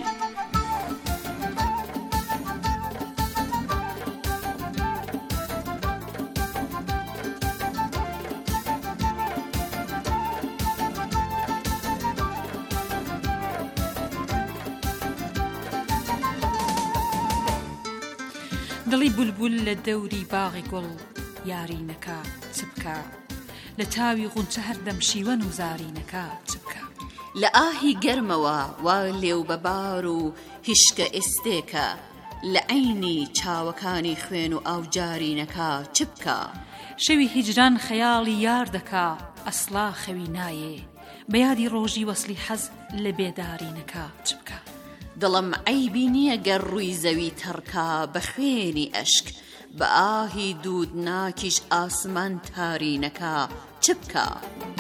دڵی بولبول لە دەوری باغی گوڵ یاری نەکا چ بکە، لە تاوی غونچە هەردەم شیوەن و زارینەکە چ بکە؟ لە ئاهی گەرمەوە وا لێو بەبار و هیشکە ئێستێکە لە عینی چاوەکانی خوێن و ئاوجارینەکە چ بکە؟ شەوی هیجران خەیاڵی یار دەکا ئەسڵا خەوی نایێ بە یادی ڕۆژی وەسلی حەز لە بێدارینەکە چ بکە؟ دڵم عەیبی نییە گەر ڕووی زەوی تەڕکا بە خوێنی ئەشک بە ئاهی دوودناکیش ئاسمان تارینەکە چ بکە؟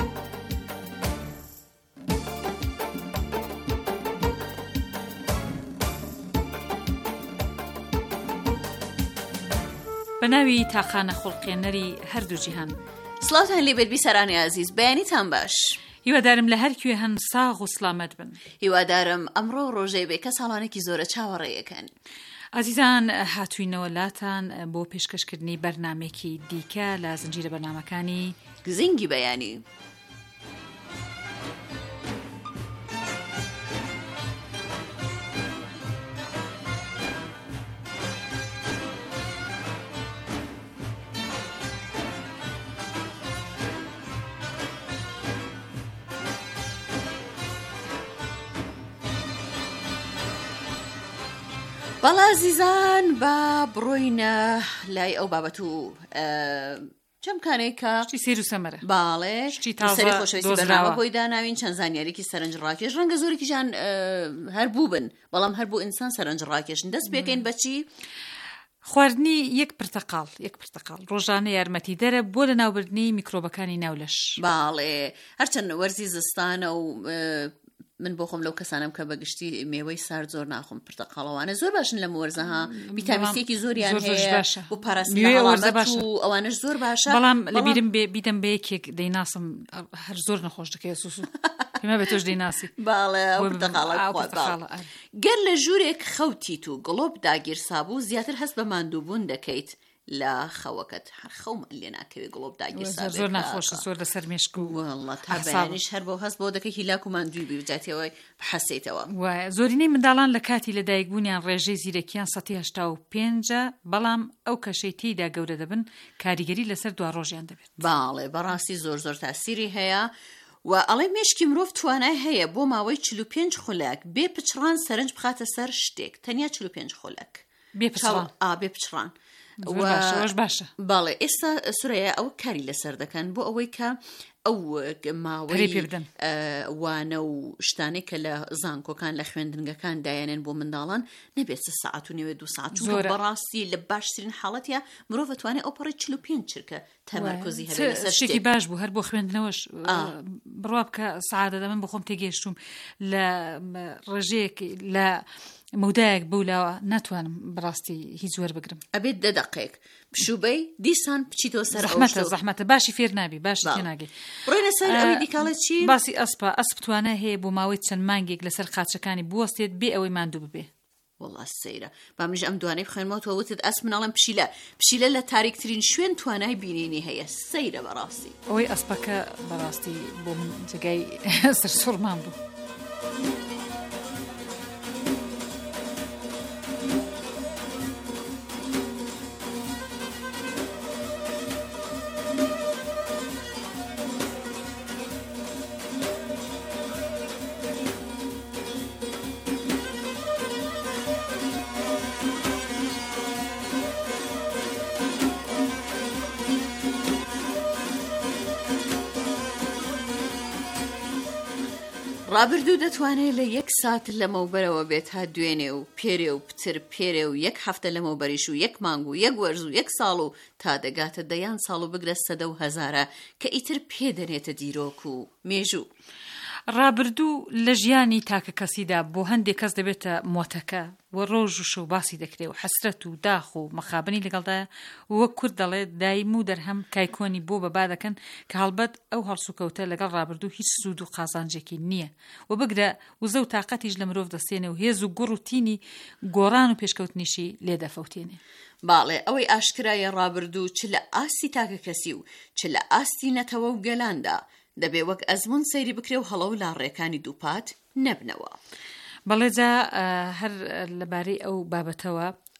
بە ناوی تاقانە خوڵقێنەری هەردوو جیهان سڵاوتان لێبێت بیسەرانی عەزیز، بەیانیتان باش. هیوادارم لە هەر کوێ هەن ساغ و سلامەت بن. هیوادارم ئەمڕۆ ڕۆژەی بێ کە ساڵانێکی زۆرە چاوەڕێیەکەن. ئازیزان هاتووینەوە لاتان بۆ پێشکەشکردنی بەرنامێکی دیکە لە زنجیرە بەرنامەکانی گزینگی بەیانی. باڵا عزیزان با بڕۆینە لای ئەو بابەت و چەمکانێک کە شتی سیر و سەمەرە باڵێ سەری خۆشەویستی بەرنامە بۆی داناوین چەند زانیاریکی سەرنج ڕاکێش ڕەنگە زۆرێکیشان هەر بوو بن بەڵام هەر بۆ ئینسان سەرنج ڕاکێشن دەست پێکەین بەچی؟ خواردنی یەک پرتەقاڵ یەک پرتەقاڵ ڕۆژانە یارمەتی دەرە بۆ لە ناوبردنی میکرۆبەکانی ناولەش. باڵێ هەرچەند وەرزی زستانە و من بۆ خۆم لەو کەسانم کە بەگشتی میوەی سارد زۆر ناخۆم پرتەقاڵەوانە زۆر باشن لە مۆرزەها ڤیتامین سێکی زۆریان هەیە و پاراستامۆڵ و ئەوانش زۆر باشە. بەڵام لەبیرم بیدەم بە یەکێک دەیناسم هەر زۆر نەخۆش دەکەی سوسو پێمە بە تۆش دەیناسی. باڵێ پرتەقاڵە گەر لە ژوورێک خەوتیت و گڵۆب داگیر سابوو زیاتر هەست بە ماندووبوون دەکەیت لە خەوەکەت هەر خەوم لێ ناکەوێت گڵۆب داگیر سابێت زۆر ناخۆشە زۆر لەسەر مێشک و وەڵڵا تا بەیانیش هەر بۆ هەست بۆ دەکەی هیلاک و ماندووی بجاتەوەی بحەسێتەوە. وایە زۆرینەی منداڵان لە کاتی لەدایکبوونیان ڕێژەی زیرەکیان سەدی هەشتا و پێنجە بەڵام ئەو کەشەی تێیدا گەورە دەبن کاریگەری لەسەر دوا ڕۆژیان دەبێت. باڵێ بەڕاستی زۆر زۆر تاسیری هەیە و ئەڵێ مێشکی مرۆڤ توانای هەیە بۆ ماوەی چل و پێنج خولەک بێ پچڕان سەرنج بخاتە سەر شتێک تەنیا چل و پێنج خولەک بێ پچڕان بێ پچڕان باشە باشە. باڵێ ئێستا سورەیە ئەو کاری لەسەر دەکەن بۆ ئەوەی کە ئەو ماوەی وانە و شتانێک کە لە زانکۆکان لە خوێندنگەکان دایانێن بۆ منداڵان نەبێت سەعات و نوێ دوو ساعت چونکە بەڕاستی لە باشترین حاڵەتە مرۆڤ دەتوانێت ئەو پەڕی چل و پێنج چرکە تەمەرکۆزی هەبێت لەسەر شتێکی باش بوو هەر بۆ خوێندنەوەش بڕوا بکە سەعادە دەمن بۆ خۆم تێگەیشتوم لە ڕێژەیەک لە مودایەک بوولاوە ناتوانم بەڕاستی هیچ وەر بگرم ئەبێت دە دەقێک پشوبەی دیسان بچیتەوە سەر زەحمەتە زەحمەتە باشی فێر نابی باشی تێناگەی. ڕۆینە سەر ئەوەی دیکاڵێت چی؟ باسی ئەسپە ئەسپ توانە هەیە بۆ ماوەی چەند مانگێک لەسەر قاچەکانی بوەستێت بێ ئەوەی ماندوو ببێ. وەڵا سەیرە با منیش ئەم دوانەی بخوێنمەوە وتت ئەسپ مناڵم پشیلە پشیلە لە تاریکترین شوێن توانای بینینی هەیە سەیرە بەڕاستی. ئەوەی ئەسپەکە بەڕاستی بۆ من جگای سەرسوڕمان بوو. ڕابردوو دەتوانێت لە یەک سات لەمەوبەرەوە بێت تا دوێنێ و پێرێ و پتر پێرێ و یەک هەفتە لەمەوبەریش و یەک مانگ و یەک وەرز و یەک ساڵ و تا دەگاتە دەیان ساڵ و بگرە سەدە و هەزارە کە ئیتر پێدەنێتە دیرۆک و مێژوو. ڕابردوو لە ژیانی تاکە کەسیدا بۆ هەندێک کەس دەبێتە مۆتەکە و ڕۆژ و شەو باسی دەکرێت و حەسرەت و داخ و مەخابنی لەگەڵدایە وەک کورد دەڵێت دایم و دەرهەم کایکۆنی بۆ بەبا دەکەن کە هەڵبەت ئەو هەڵسوکەوتە لەگەڵ ڕابردوو هیچ سوود و قازانجێکی نییە و بگرە وزە و تااقەتیش لە مرۆڤ دەستێنێ و هێز و گوڕ و تینی گۆڕان و پێشکەوتنیشی لێدەفەوتێنێ. باڵێ ئەوەی ئاشکرایە ڕابردوو چ لە ئاستی تاکە کەسی و چ لە ئاستی نەتەوە و گەلاندا دەبێ وەک ئەزمون سەیری بکرێ و هەڵە و لاڕێکانی دووپات نەبنەوە. بەڵێ جا هەر لەبارەی ئەو بابەتەوە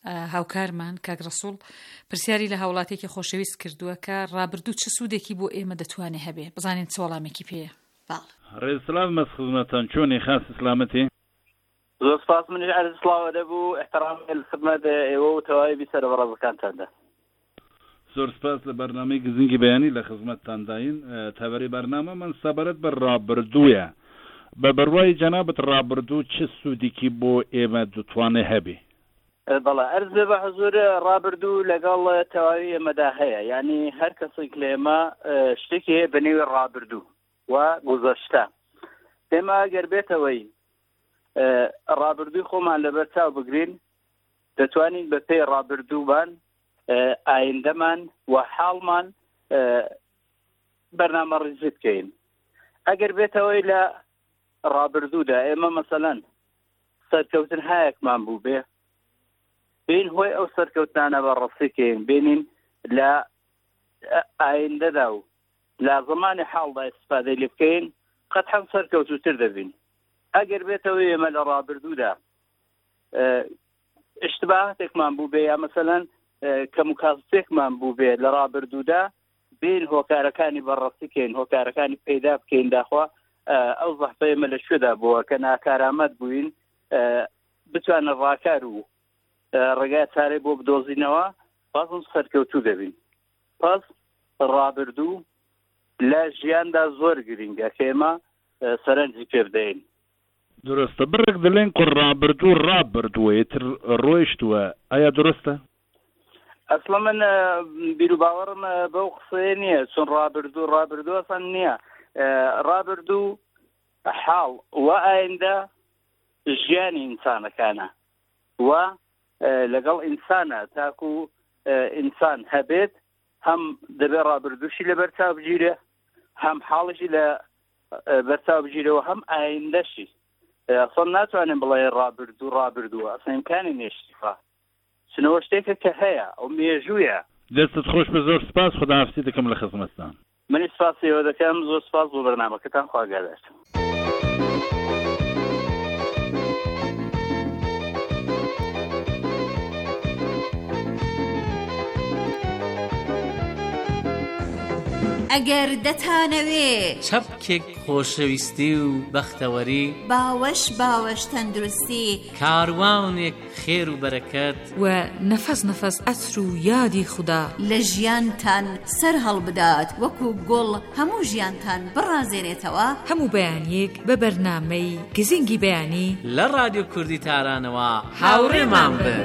هاوکارمان کاک ڕەسوڵ پرسیاری لە هاوڵاتێکی خۆشەویست کردووە کە ڕابردوو چه سوودێکی بۆ ئێمە دەتوانێت هەبێ بزانین چ وەڵامێکی پێیە. ڕێزسلام مەس خزمەتان چۆنی خاص سلامەتی؟ زۆر سپاس منیش عەرز سڵاوە دەبوو احترام خدمەت ئێوە و تەواوی سەربەڕەوەکانتاندا. زۆر سپاس لە بەرنامەی گزنگی بەیانی لە خزمەتتانداین. تەبەری بەرنامەمان سەبارەت بە ڕابردوویە. بە بەڕوای جەنابەت ڕابردوو چ سوودێکی بۆ ئێمە دەتوانێت هەبێ؟ بەڵێ عەرز بە حەزور ڕابردوو لەگەڵ تەواوی ئێمەدا هەیە، یعنی هەر کەسێک لە ئێمە شتێکی هەیە بە نێوی ڕابردوو و گوزەشتە. ئێمە گەر بێتەوەی ڕابردووی خۆمان لەبەر چاو بگرین دەتوانین بە پێی ڕابردوومان ئایندەمان و حاڵمان بەرنامە ڕیزی بکەین. ئەگەر بێتەوەی لە ڕابردوودا ئێمە مەسەلەن سەرکەوتن هایەکمان بوو بێ بین هۆی ئەو سەرکەوتانە بە ڕەسیکەین بینین لە ئایندەدا و لە زمانی حاڵدا ئیستفادەی لێ بکەین قەتعەن سەرکەوتووتر دەبین. ئەگەر بێتەوەی ئێمە لە ڕابردوودا ئشتباهاتێکمان بوو بێ یا مەسەلەن کەموکاسێکمان بوو بێ لە ڕابردوودا بین هۆکارەکانی بەڕەسیکەین هۆکارەکانی پەیدا بکەین داخوا ئەو زەحفە ئێمە لە شوێدا بووە کە ناکارامەت بووین بتوانە ڕاکار و ڕێگای چارەی بۆ بدۆزینەوە بازم سەرکەوتوو دەبین. پاس ڕابردوو لە ژیاندا زۆر گرینگە کە ئێمە سەرنجی پێ بدەین. درستە بڕێک دەڵێن کو ڕابردوو ڕابردووە ئیتر ڕۆیشتووە، ئایا درستە؟ ئەسڵە من بیر و باوەڕم بەو قسەیە نییە، چون ڕابردوو ڕابردوو ئەسان نییە. ڕابردوو حاڵ و ئایندە ژیانی ئینسانەکانە و لەگەڵ ئینسانە تاکو ئینسان هەبێت هەم دەبێت ڕابردووشی لە بەرچاو بگیرێ هەم حاڵشی لە بەرچاو بگیرەوە هەم ئایندەشی. ئەسڵ ناتوانین بڵێ ڕابردوو ڕابردووە ئەسڵ ئیمکانی نێشتیفا چنەوە شتێکە کە هەیە ئەو مێژوویە. دەستت خۆش بە زۆر سپاس خوداحافزی دەکەم لە خزمەتتان. منی سپاسیەوە دەکەم زۆر سپاس بۆ بەرنامەکەتان خواگەدات. ئەگەر دەتانەوێ چەپکێک خۆشەویستی و بەختەوەری باوەش باوەش تەندروستی کاروانێک خێر و بەرەکەت و نەفەس نەفەس ئەتر و یادی خوددا لە ژیانتان سەر هەڵبدات وەکو گوڵ هەموو ژیانتان بڕازێنێتەوە. هەموو بەیانیەک بە بەرنامەی گزنگی بەیانی لە رادیۆ کوردی تارانەوە هاوڕێمان بن.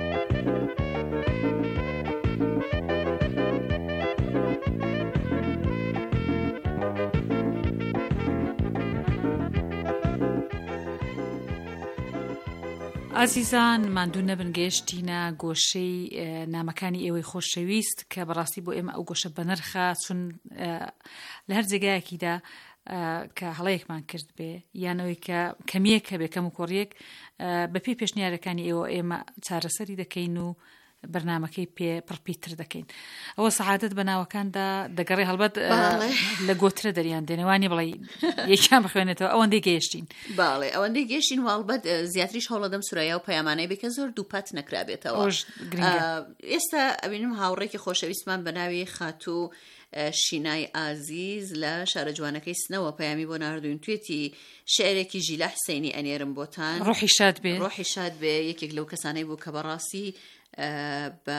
ئازیزان ماندوو نەبن گەیشتینە گۆشەی نامەکانی ئێوەی خۆشەویست کە بەڕاستی بۆ ئێمە ئەو گۆشە بەنرخە چون لە هەر جێگایەکیدا کە هەڵەیەکمان کرد بێ یانەوەی کە کەمیەک هەبێ کەم و کۆڕیەک بەپێی پێشنیارەکانی ئێوە ئێمە چارەسەری دەکەین و بەرنامەکەی پێ پڕپیتر دەکەین. ئەوە سەعادەت بە ناوەکاندا دەگەڕێ هەڵبەت لە گۆترە دەریان دێنەوانی بڵێ یەکیان بخوێنێتەوە ئەوەندەی گەیشتین. باڵێ ئەوەندەی گەیشتین واڵبەت زیاتریش هەوڵەدەم سورەیە و پەیامانەی بکە زۆر دووپات نەکرابێتەوە. ئێستا ئەبینم هاوڕێکی خۆشەویستمان بە ناوی خاتوو شینای ئازیز لە شارە جوانەکەی سنەوە پەیامی بۆ ناردوین توێتی شعرێکی ژیلا حسەینی ئەنێرم بۆتان. ڕۆحی شاد بێ ڕۆحی شاد بێ یەکێک لەو کەسانەی بوو کە بەڕاستی بە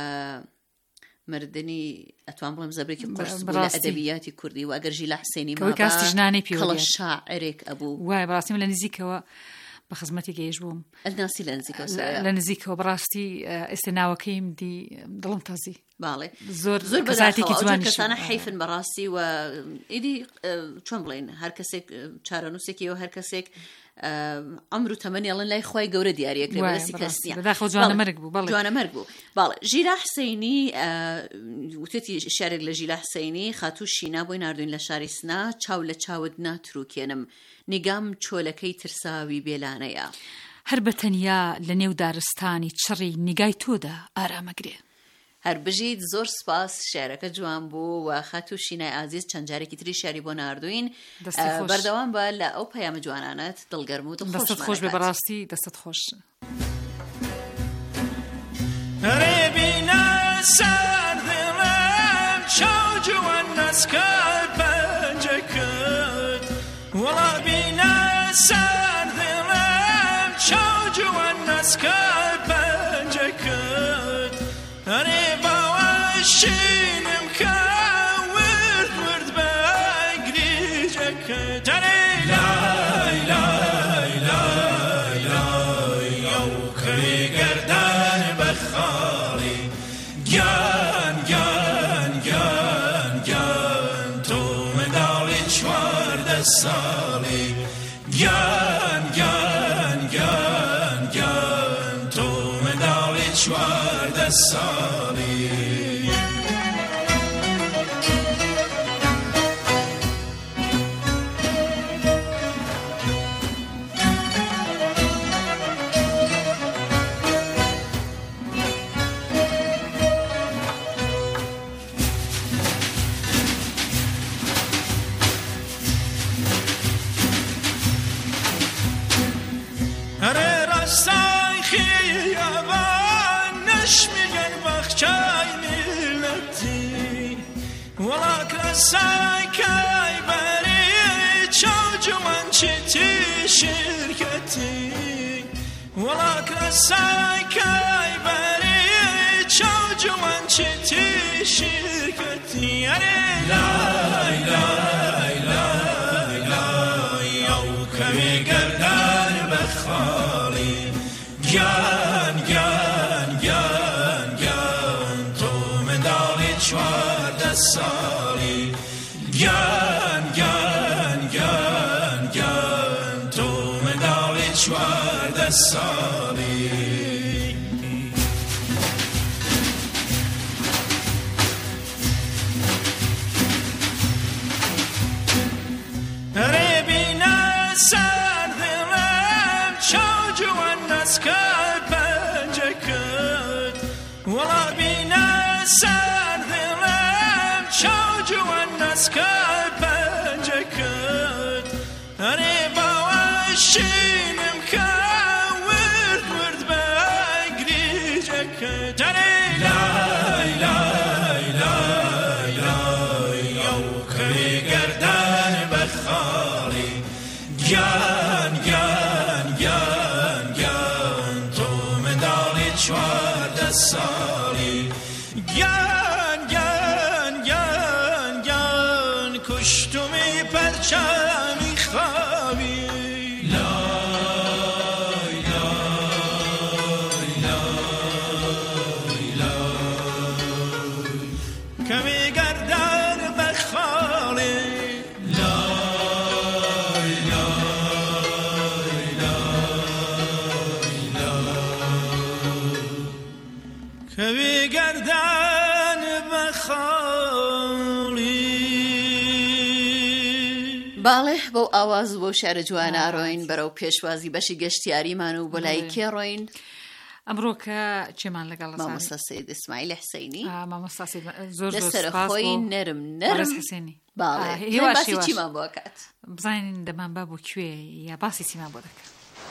مردنی ئەتوان بڵم زەبرێکی قرس بوو لە ئەدەبیاتی کوردی و ئەگەر ژیلا حسەینی مابا کەڵە شاعرێک ئەبوو. وای بەڕاستی من لە نزیکەوە بە خزمەتی گەیشت بووم. ئەناسی لە نزیکەوە لە نزیکەوە بەڕاستی ئێستا ناوەکەیم دی دڵم تازی. باڵێ زۆر زۆر بەزاتێکی جوانی کەسانە حیفن بەڕاستی و ئیدی چۆن بڵێن هەر کەسێک چارەنووسێکی و هەر کەسێک ئەمر و تەمەنیڵن لای خۆی گەورە دیارەکرێ بەدەستی کەسیە جوانەمەرگ بوو بەڵێ جوانەمەرگ بوو. باڵێ ژیلا حسەینی وتێتی شارێک لە ژیلا حسەینی خاتوو شینا بۆی ناردوین لە شاری سنا چاو لە چاوت ناتروکێنم نیگام چۆلەکەی ترساوی بێلانەیە هەر بە تەنیا لە نێو دارستانی چڕی نیگای تۆدا ئارامەگرێ. هەر بژیت زۆر سپاس شعرەکە جوان بوو و خاتوو شینای ئازیز چەند جارێکی تری شاری بۆ ناردوین. بەردەوام بە لە ئەو پەیامە جوانانت دڵگەرم و دەستت خۆش بێ بەڕاستی دەستت خۆش. ریبینە سەر دڵم چاو جوان نەسکە پەنجە کرد وەڵا بینە سەر دڵم چاو جوان نەسکە پەنجە کرد ئەرێ باوەشینم کە ورد ورد بە گریجە کرد ئەرێ لای لای لای لای ئەو کەوێ گەردان بە خاڵی گیان گیان گیان گیان تۆ منداڵی چواردە ساڵی گیان گیان گیان گیان تۆ منداڵی چواردە ساڵی سایکای بری چاو جوان چتی شرکتی ولا کسایکای بری چاو جوان چتی شرکتی اره لای لای لای لای او کمی گردن بخالی گیان گیان گیان گیان تو مندالی چوارده سالی گیان گیان گیان گیان تو مندالی چوارده سالی ربینا سر دلم چاو جوان نسکر پنجه کرد ولا بینا سر دلم چاو جوان نسکر پنجه کرد اره باوشینم که ورد ورد بگریجه کرد اره لای لای لای لای او که گردن بخالی گیان گیان گیان گیان تو مندالی چوارده سالی گیان گیان گیان گیان کشتمی پرچمی خوابی لای لای لای لای کمی گردن بخالی لای لای لای لای کمی گردن بخالی باڵێ بەو ئاواز بۆ شارە جوانە ئەڕۆین بەرەو پێشوازی بەشی گەشتیاریمان و بۆ لای کێ ڕۆین ئەمڕۆ کە چێمان لەگەڵ مامۆستا سەید ئیسماعیل حسەینی مامۆستا سەید زۆر لەسەر خۆی نەرم نەرم حسێنی باڵێ هێواش باسی هێواش. چیمان بۆ کات بزانین دەمان با بۆ کوێ یا باسی چیمان بۆ دەکات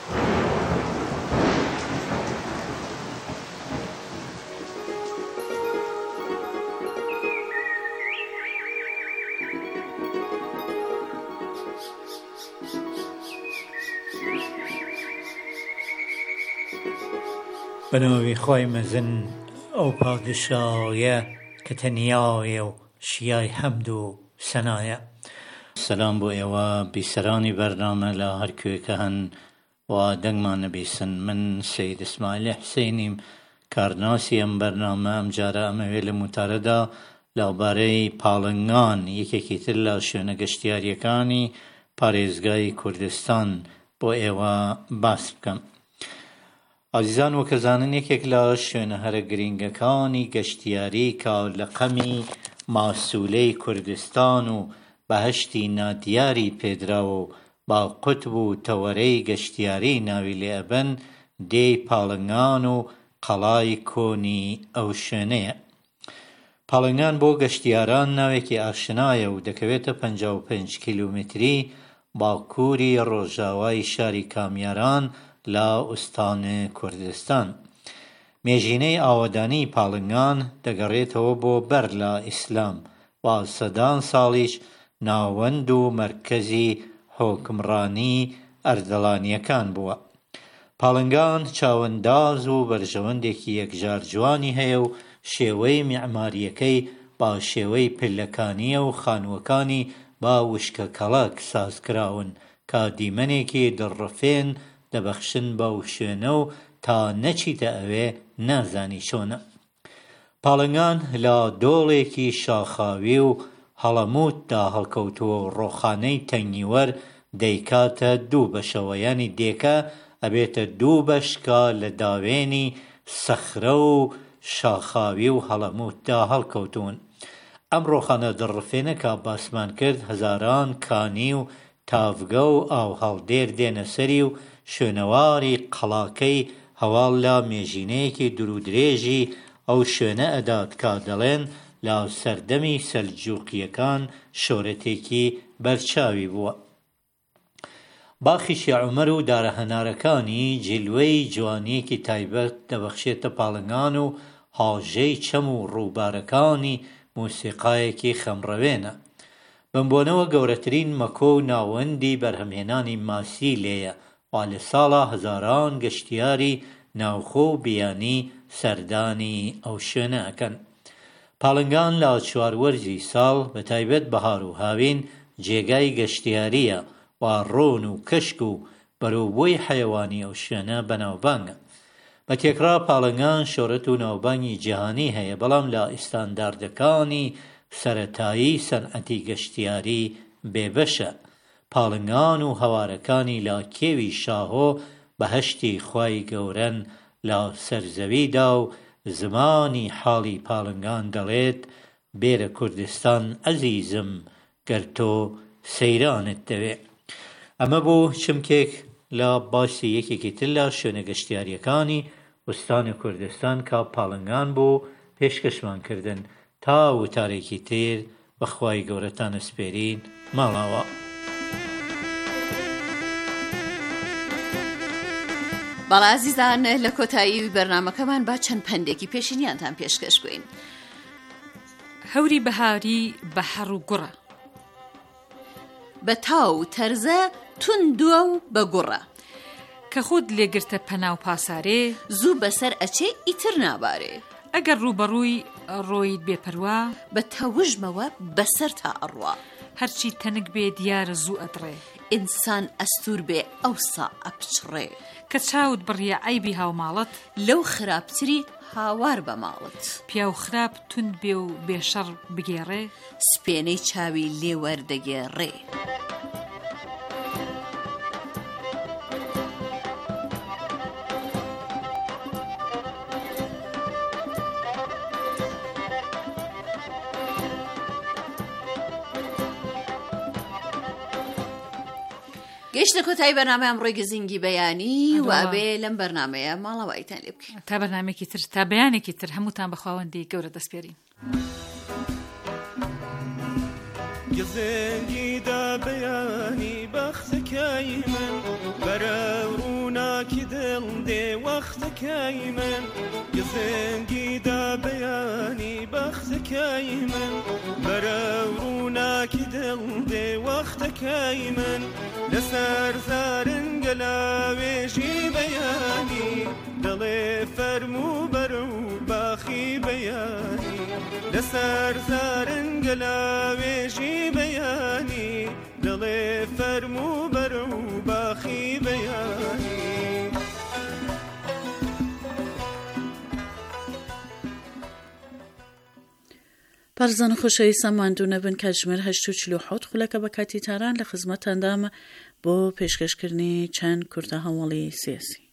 بنەوەی خۆی مەزن ئەو پادشایە کە تەنیایە و شیای حەمد و سەنایە. سەلام بۆ ئێوە بیسەرانی بەرنامە لە هەر کوێکە هەن و دەنگمان نەبیسن. من سەید ئیسماعیل حسەینیم، کارناسی ئەم بەرنامە. ئەم جارە ئەمەوێ لە موتارەدا لەبارەی پاڵنگان، یەکێکی تر لە شوێنە گەشتیاریەکانی پارێزگای کوردستان بۆ ئێوە باس بکەم. عزیزان وەکە زانن یەکێک لە شوێنە هەرە گرینگەکانی گەشتیاری کە لە قەمی ماسوولەی کوردستان و بەهەشتی نادیاری پێدراوە و با قوتب و تەوەرەی گەشتیاری ناوی لێ ئەبەن دێی پاڵنگان و قەڵای کۆنی ئەو شوێنەیە. پاڵنگان بۆ گەشتیاران ناوێکی ئاشنایە و دەکەوێتە پەنجا و پێنج کیلومتری باکووری ڕۆژاوای شاری کامیاران لە ئوستانی کوردستان. مێژینەی ئاوەدانی پاڵنگان دەگەڕێتەوە بۆ بەر لە ئیسلام و سەدان ساڵیش ناوەند و مەرکەزی حۆکمڕانی ئەردەڵانیەکان بووە. پاڵنگان چاوەنداز و بەرژەوەندێکی یەکجار جوانی هەیە و شێوەی میعماریەکەی با شێوەی پلەکانیە و خانووەکانی با وشکە کەڵک سازکراون کە دیمەنێکی دڵڕەفێن دەبەخشن بەو شوێنە و تا نەچیتە ئەوێ نازانی چۆنە. پاڵنگان لە دۆڵێکی شاخاوی و هەڵەموتدا هەڵکەوتووە و ڕۆخانەی تەنگیوەر دەیکاتە دوو بەشەوە، یانی دێکە ئەبێتە دوو بەشکە لە داوێنی سەخرە و شاخاوی و هەڵەموتدا هەڵکەوتون. ئەم ڕۆخانە دڕفێنە کە باسمان کرد هەزاران کانی و تاڤگە و ئاو هەڵدێر دێنە سەری و شوێنەواری قەڵاکەی هەواڵ لە مێژینەیەکی درودرێژی ئەو شوێنە ئەدات کە دەڵێن لە سەردەمی سەلجوقیەکان شۆرەتێکی بەرچاوی بووە. باخی شێعومەر و دارەهەنارەکانی جیلوەی جوانیەکی تایبەت دەبەخشێتە پاڵنگان و هاژەی چەم و ڕووبارەکانی موسیقایەکی خەمڕەوێنە. بمبۆنەوە گەورەترین مەکۆ و ناوەندی بەرهەمهێنانی ماسی لێیە و لە ساڵا هەزاران گەشتیاری ناوخۆ و بیانی سەردانی ئەو شوێنە ئەکەن. پاڵنگان لە چواروەرزی ساڵ بە تایبەت بەهار و هاوین جێگای گەشتیاریە و ڕۆن و کەشک و بەرەوبۆی حەیەوانی ئەو شوێنە بەناوبانگە. بە تێکرا پاڵنگان شۆرەت و ناوبانگی جیهانی هەیە، بەڵام لە ئیستانداردەکانی سەرەتایی سەنعەتی گەشتیاری بێبەشە. پاڵنگان و هەوارەکانی لا کێوی شاهۆ بەهەشتی خوای گەورەن لە سەرزەویدا و زمانی حاڵی پاڵنگان دەڵێت بێرە کوردستان ئەزیزم گەر تۆ سەیرانت دەوێ. ئەمە بۆ چمکێک لە باسی یەکێکی تر لە شوێنە گەشتیاریەکانی وستانی کوردستان کە پاڵنگان بۆ پێشکەشمان کردن تا وتارێکی تر بەخوای گەورەتان ئەسپێرین ماڵاوە. باڵا عزیزان، لە کۆتایی بەرنامەکەمان با چەند پەندێکی پێشینیانتان پێشکەش بکەین. هەوری بەهاری بەحەڕ و گوڕە، بە تاو تەرزە توندووە و بە گوڕە، کە خود لێگرتە پەنا و پاسارێ زوو بەسەر ئەچێ ئیتر نابارێ، ئەگەر ڕوبەڕووی ڕۆیت بێپەروا بە تەوژمەوە بەسەر تا ئەڕوا، هەرچی تەنک بێ دیارە زوو ئەدڕێ، ئینسان ئەستور بێ ئەوسا ئەپچڕێ، کە چاوت بڕیە ئایبی هاوماڵت لەو خراپتری هاوار بە ماڵت، پیا و خراپ تند بێ و بێشەڕ بگێڕێ، سپێنەی چاوی لێ وەردەگێڕێ. گەیشتە کۆتایی بەرنامە ئەمڕۆی گزینگی بەیانی و ئەبێ لەم بەرنامەیە ماڵەوایتان لێ بکەین. تا بەرنامێکی تر تا بەیانێکی تر هەمووتان بە خواوەندی گەورە دەسپێرین. گزینگیدا بەیانی بەختەکەی من بەرە ڕووناکی دڵ دێ وەختەکەی من، گزینگیدا بەیانی بەختەکەی من بەرە ڕووناکی دڵ دێ وەختەکەی من، لەسەر زارنگە لاوێژی بەیانی دڵێ فەرموو بەرە و باخی بەیانی، لەسەر زارنگە لاوێژی بەیانی دڵێ فەرموو بەرە و باخی بەیانی. پارزان خۆشەویستە ماندوو نەبن کە ژمێر هەشت و چل و حەوت خولەکە بە کاتی تاران لە خزمەتاندام بۆ پێشکەشکردنی چەند کورتە هەواڵی سیاسی.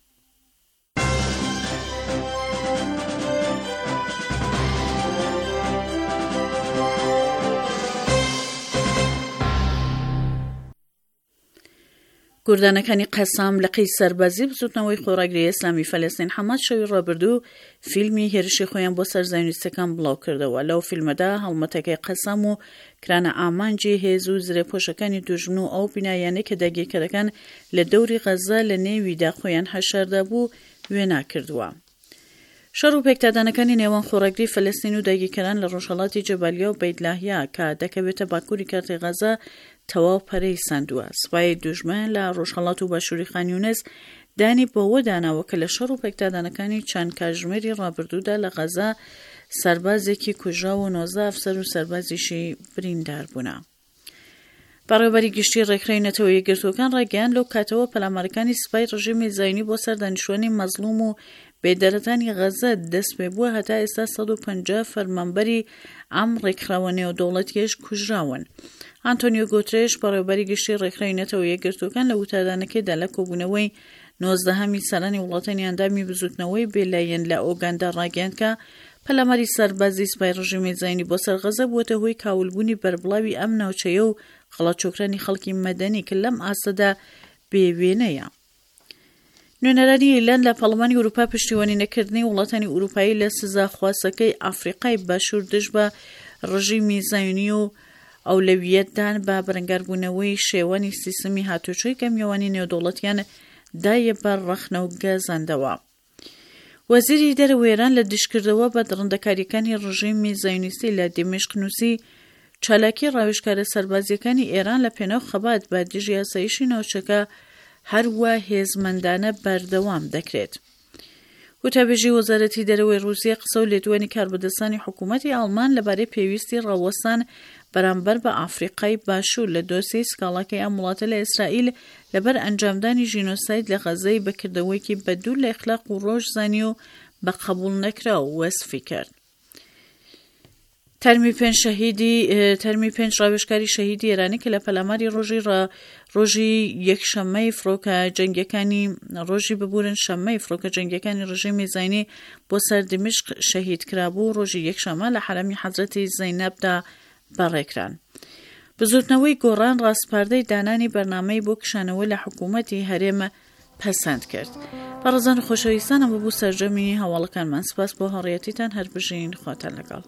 گوردانەکانی قەسام لە قەی سەربازی بزوتنەوەی خۆڕاگری ئیسلامی فەلەستین حەماس شەوی ڕابردوو فیلمی هێرشی خۆیان بۆ سەر زایونیستەکان بڵاو کردەوە. لەو فیلمەدا هەڵمەتەکەی قەسام و کرانە ئامانجی هێز و زرێپۆشەکانی دوژمن و ئەو بینایانەی کە داگیرکەرەکان لە دەوری غەزە لە نێویدا خۆیان هەشاردا بوو وێنا کردووە. شەڕ و پێکدادانەکانی نێوان خۆڕەگری فەلەستین و داگیرکەران لە ڕۆژهەڵاتی جەبالیا و بەیتلاهیا کە دەکەوێتە باکووری کارتی غەزە تەواو پەرەی ساندووە. سوپای دوژمن لە ڕۆژهەڵات و بەشووری خان یونس دانی بۆەوە داناوە کە لە شەڕ و پێکدادانەکانی چەند کاتژمێری ڕابردوودا لە غەزە سەربازێکی کوژرا و نۆزدە ئەفسەر و سەربازیشی بریندار بوونە. بەڕێوەبەری گشتی ڕێکخراوی نەتەوە یەکگرتووەکان ڕاگەیاند لەو کاتەوە پەلامارەکانی سوپای ڕژیمی زاینی بۆ سەر دانیشتوانی مەزلوم و بێدەرەتانی غەزە دەست پێ بووە. هەتا ئێستا سەد و پەنجا فەرمانبەری ئەم ڕێکخراوە نێودەوڵەتیەش کوژراون. ئانتۆنیۆ گۆترێش بەڕێوەبەری گشتی ڕێکخراوی نەتەوە یەکگرتووەکان لە وتادانەکەیدا لە کۆبوونەوەی نۆزدەهەمی سەرانی وڵاتانی ئەندامی بزوتنەوەی بێلایەن لە ئۆگاندا ڕاگەیاند کە پەلاماری سەربازی سوپای ڕژیمی زاینی بۆ سەر غەزە بووەتە هۆی کاولبوونی بەربڵاوی ئەم ناوچەیە و خەڵەتچۆکرانی خەڵکی مەدەنی کە لەم ئاسەدا بێوێنەیە. نوێنەرانی ئیرلەند لە پەرلەمانی ئەوروپا پشتیوانی نەکردنی وڵاتانی ئەوروپایی لە سزاخواسەکەی ئافریقای باشوور دژ بە ڕژیمی زاینی و ئەولەویەتدان بە بەرەنگاربوونەوەی شێوانی سیستەمی هاتوچۆی کە میێوانی نێودەوڵەتیان دایە بە ڕەخنە و گەزاندەوە. وەزیری دەرەوەی ئێران لە دشکردەوە بە ڕەندەکاریەکانی ڕژیمی زاینیستی لە دمشق نووسی چالاکی ڕاوێژکارە سەربازیەکانی ئێران لە پێناو خەبات بە دژی یاساییشی ناوچەکە هەروە هێزمەندانە بەردەوام دەکرێت. وتابێژی وەزارەتی دەرەوەی رووسیا قسە و لێدوانی کاربەدەستانی حکوومەتی ئەڵمان لەبارەی پێویستی ڕاوەستان بەرامبەر بە ئافریقای باشوور لە دۆسیی سکاڵاکەی ئەم وڵاتە لە ئیسرائیل لەبەر ئەنجامدانی ژینۆساید لە غەزەی بەکردەوەیەکی بەدوور لە ئەخلاق و ڕۆژزانی و بە قبول نەکراو وەسفی کرد. تەرمی پێنج شەهیدی تەرمی پێنج ڕاوێژکاری شەهیدی ئێرانی کە لە پەلاماری ڕۆژی ڕۆژی یەکشەممەی فڕۆکە جەنگیەکانی ڕۆژی ببورن شەممەی فڕۆکە جەنگیەکانی ڕژیمی زاینی بۆ سەر دمشق شەهید کرابوو ڕۆژی یەکشەممە لە حەرەمی حەزرەتی زەینەبدا بەڕێکران. بزوتنەوەی گۆڕان ڕاستپاردەی دانانی بەرنامەی بۆ کشانەوە لە حکوومەتی هەرێمە پەسەند کرد. بەڕێزان و خۆشەویستان ئەمە بوو سەرجەمی هەواڵەکانمان. سپاس بۆ هەڕێتیتان. هەر بژین خواتان لەگەڵ.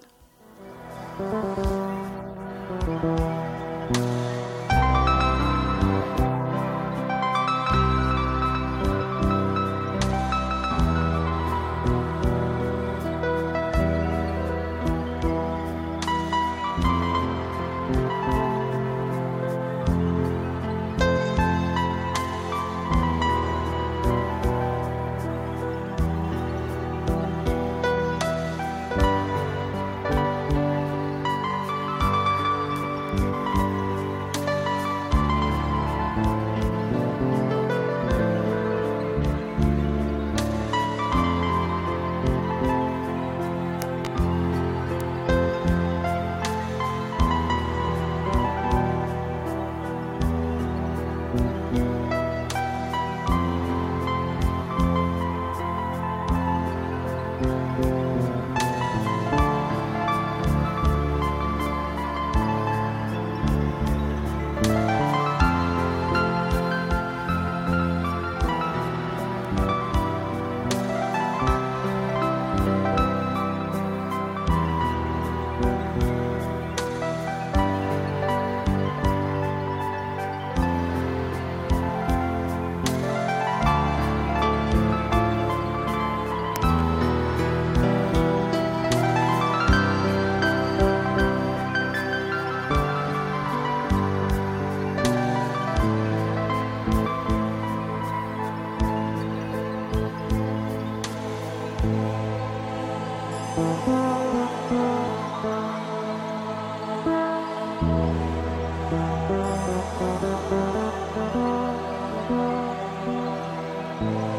Thank you.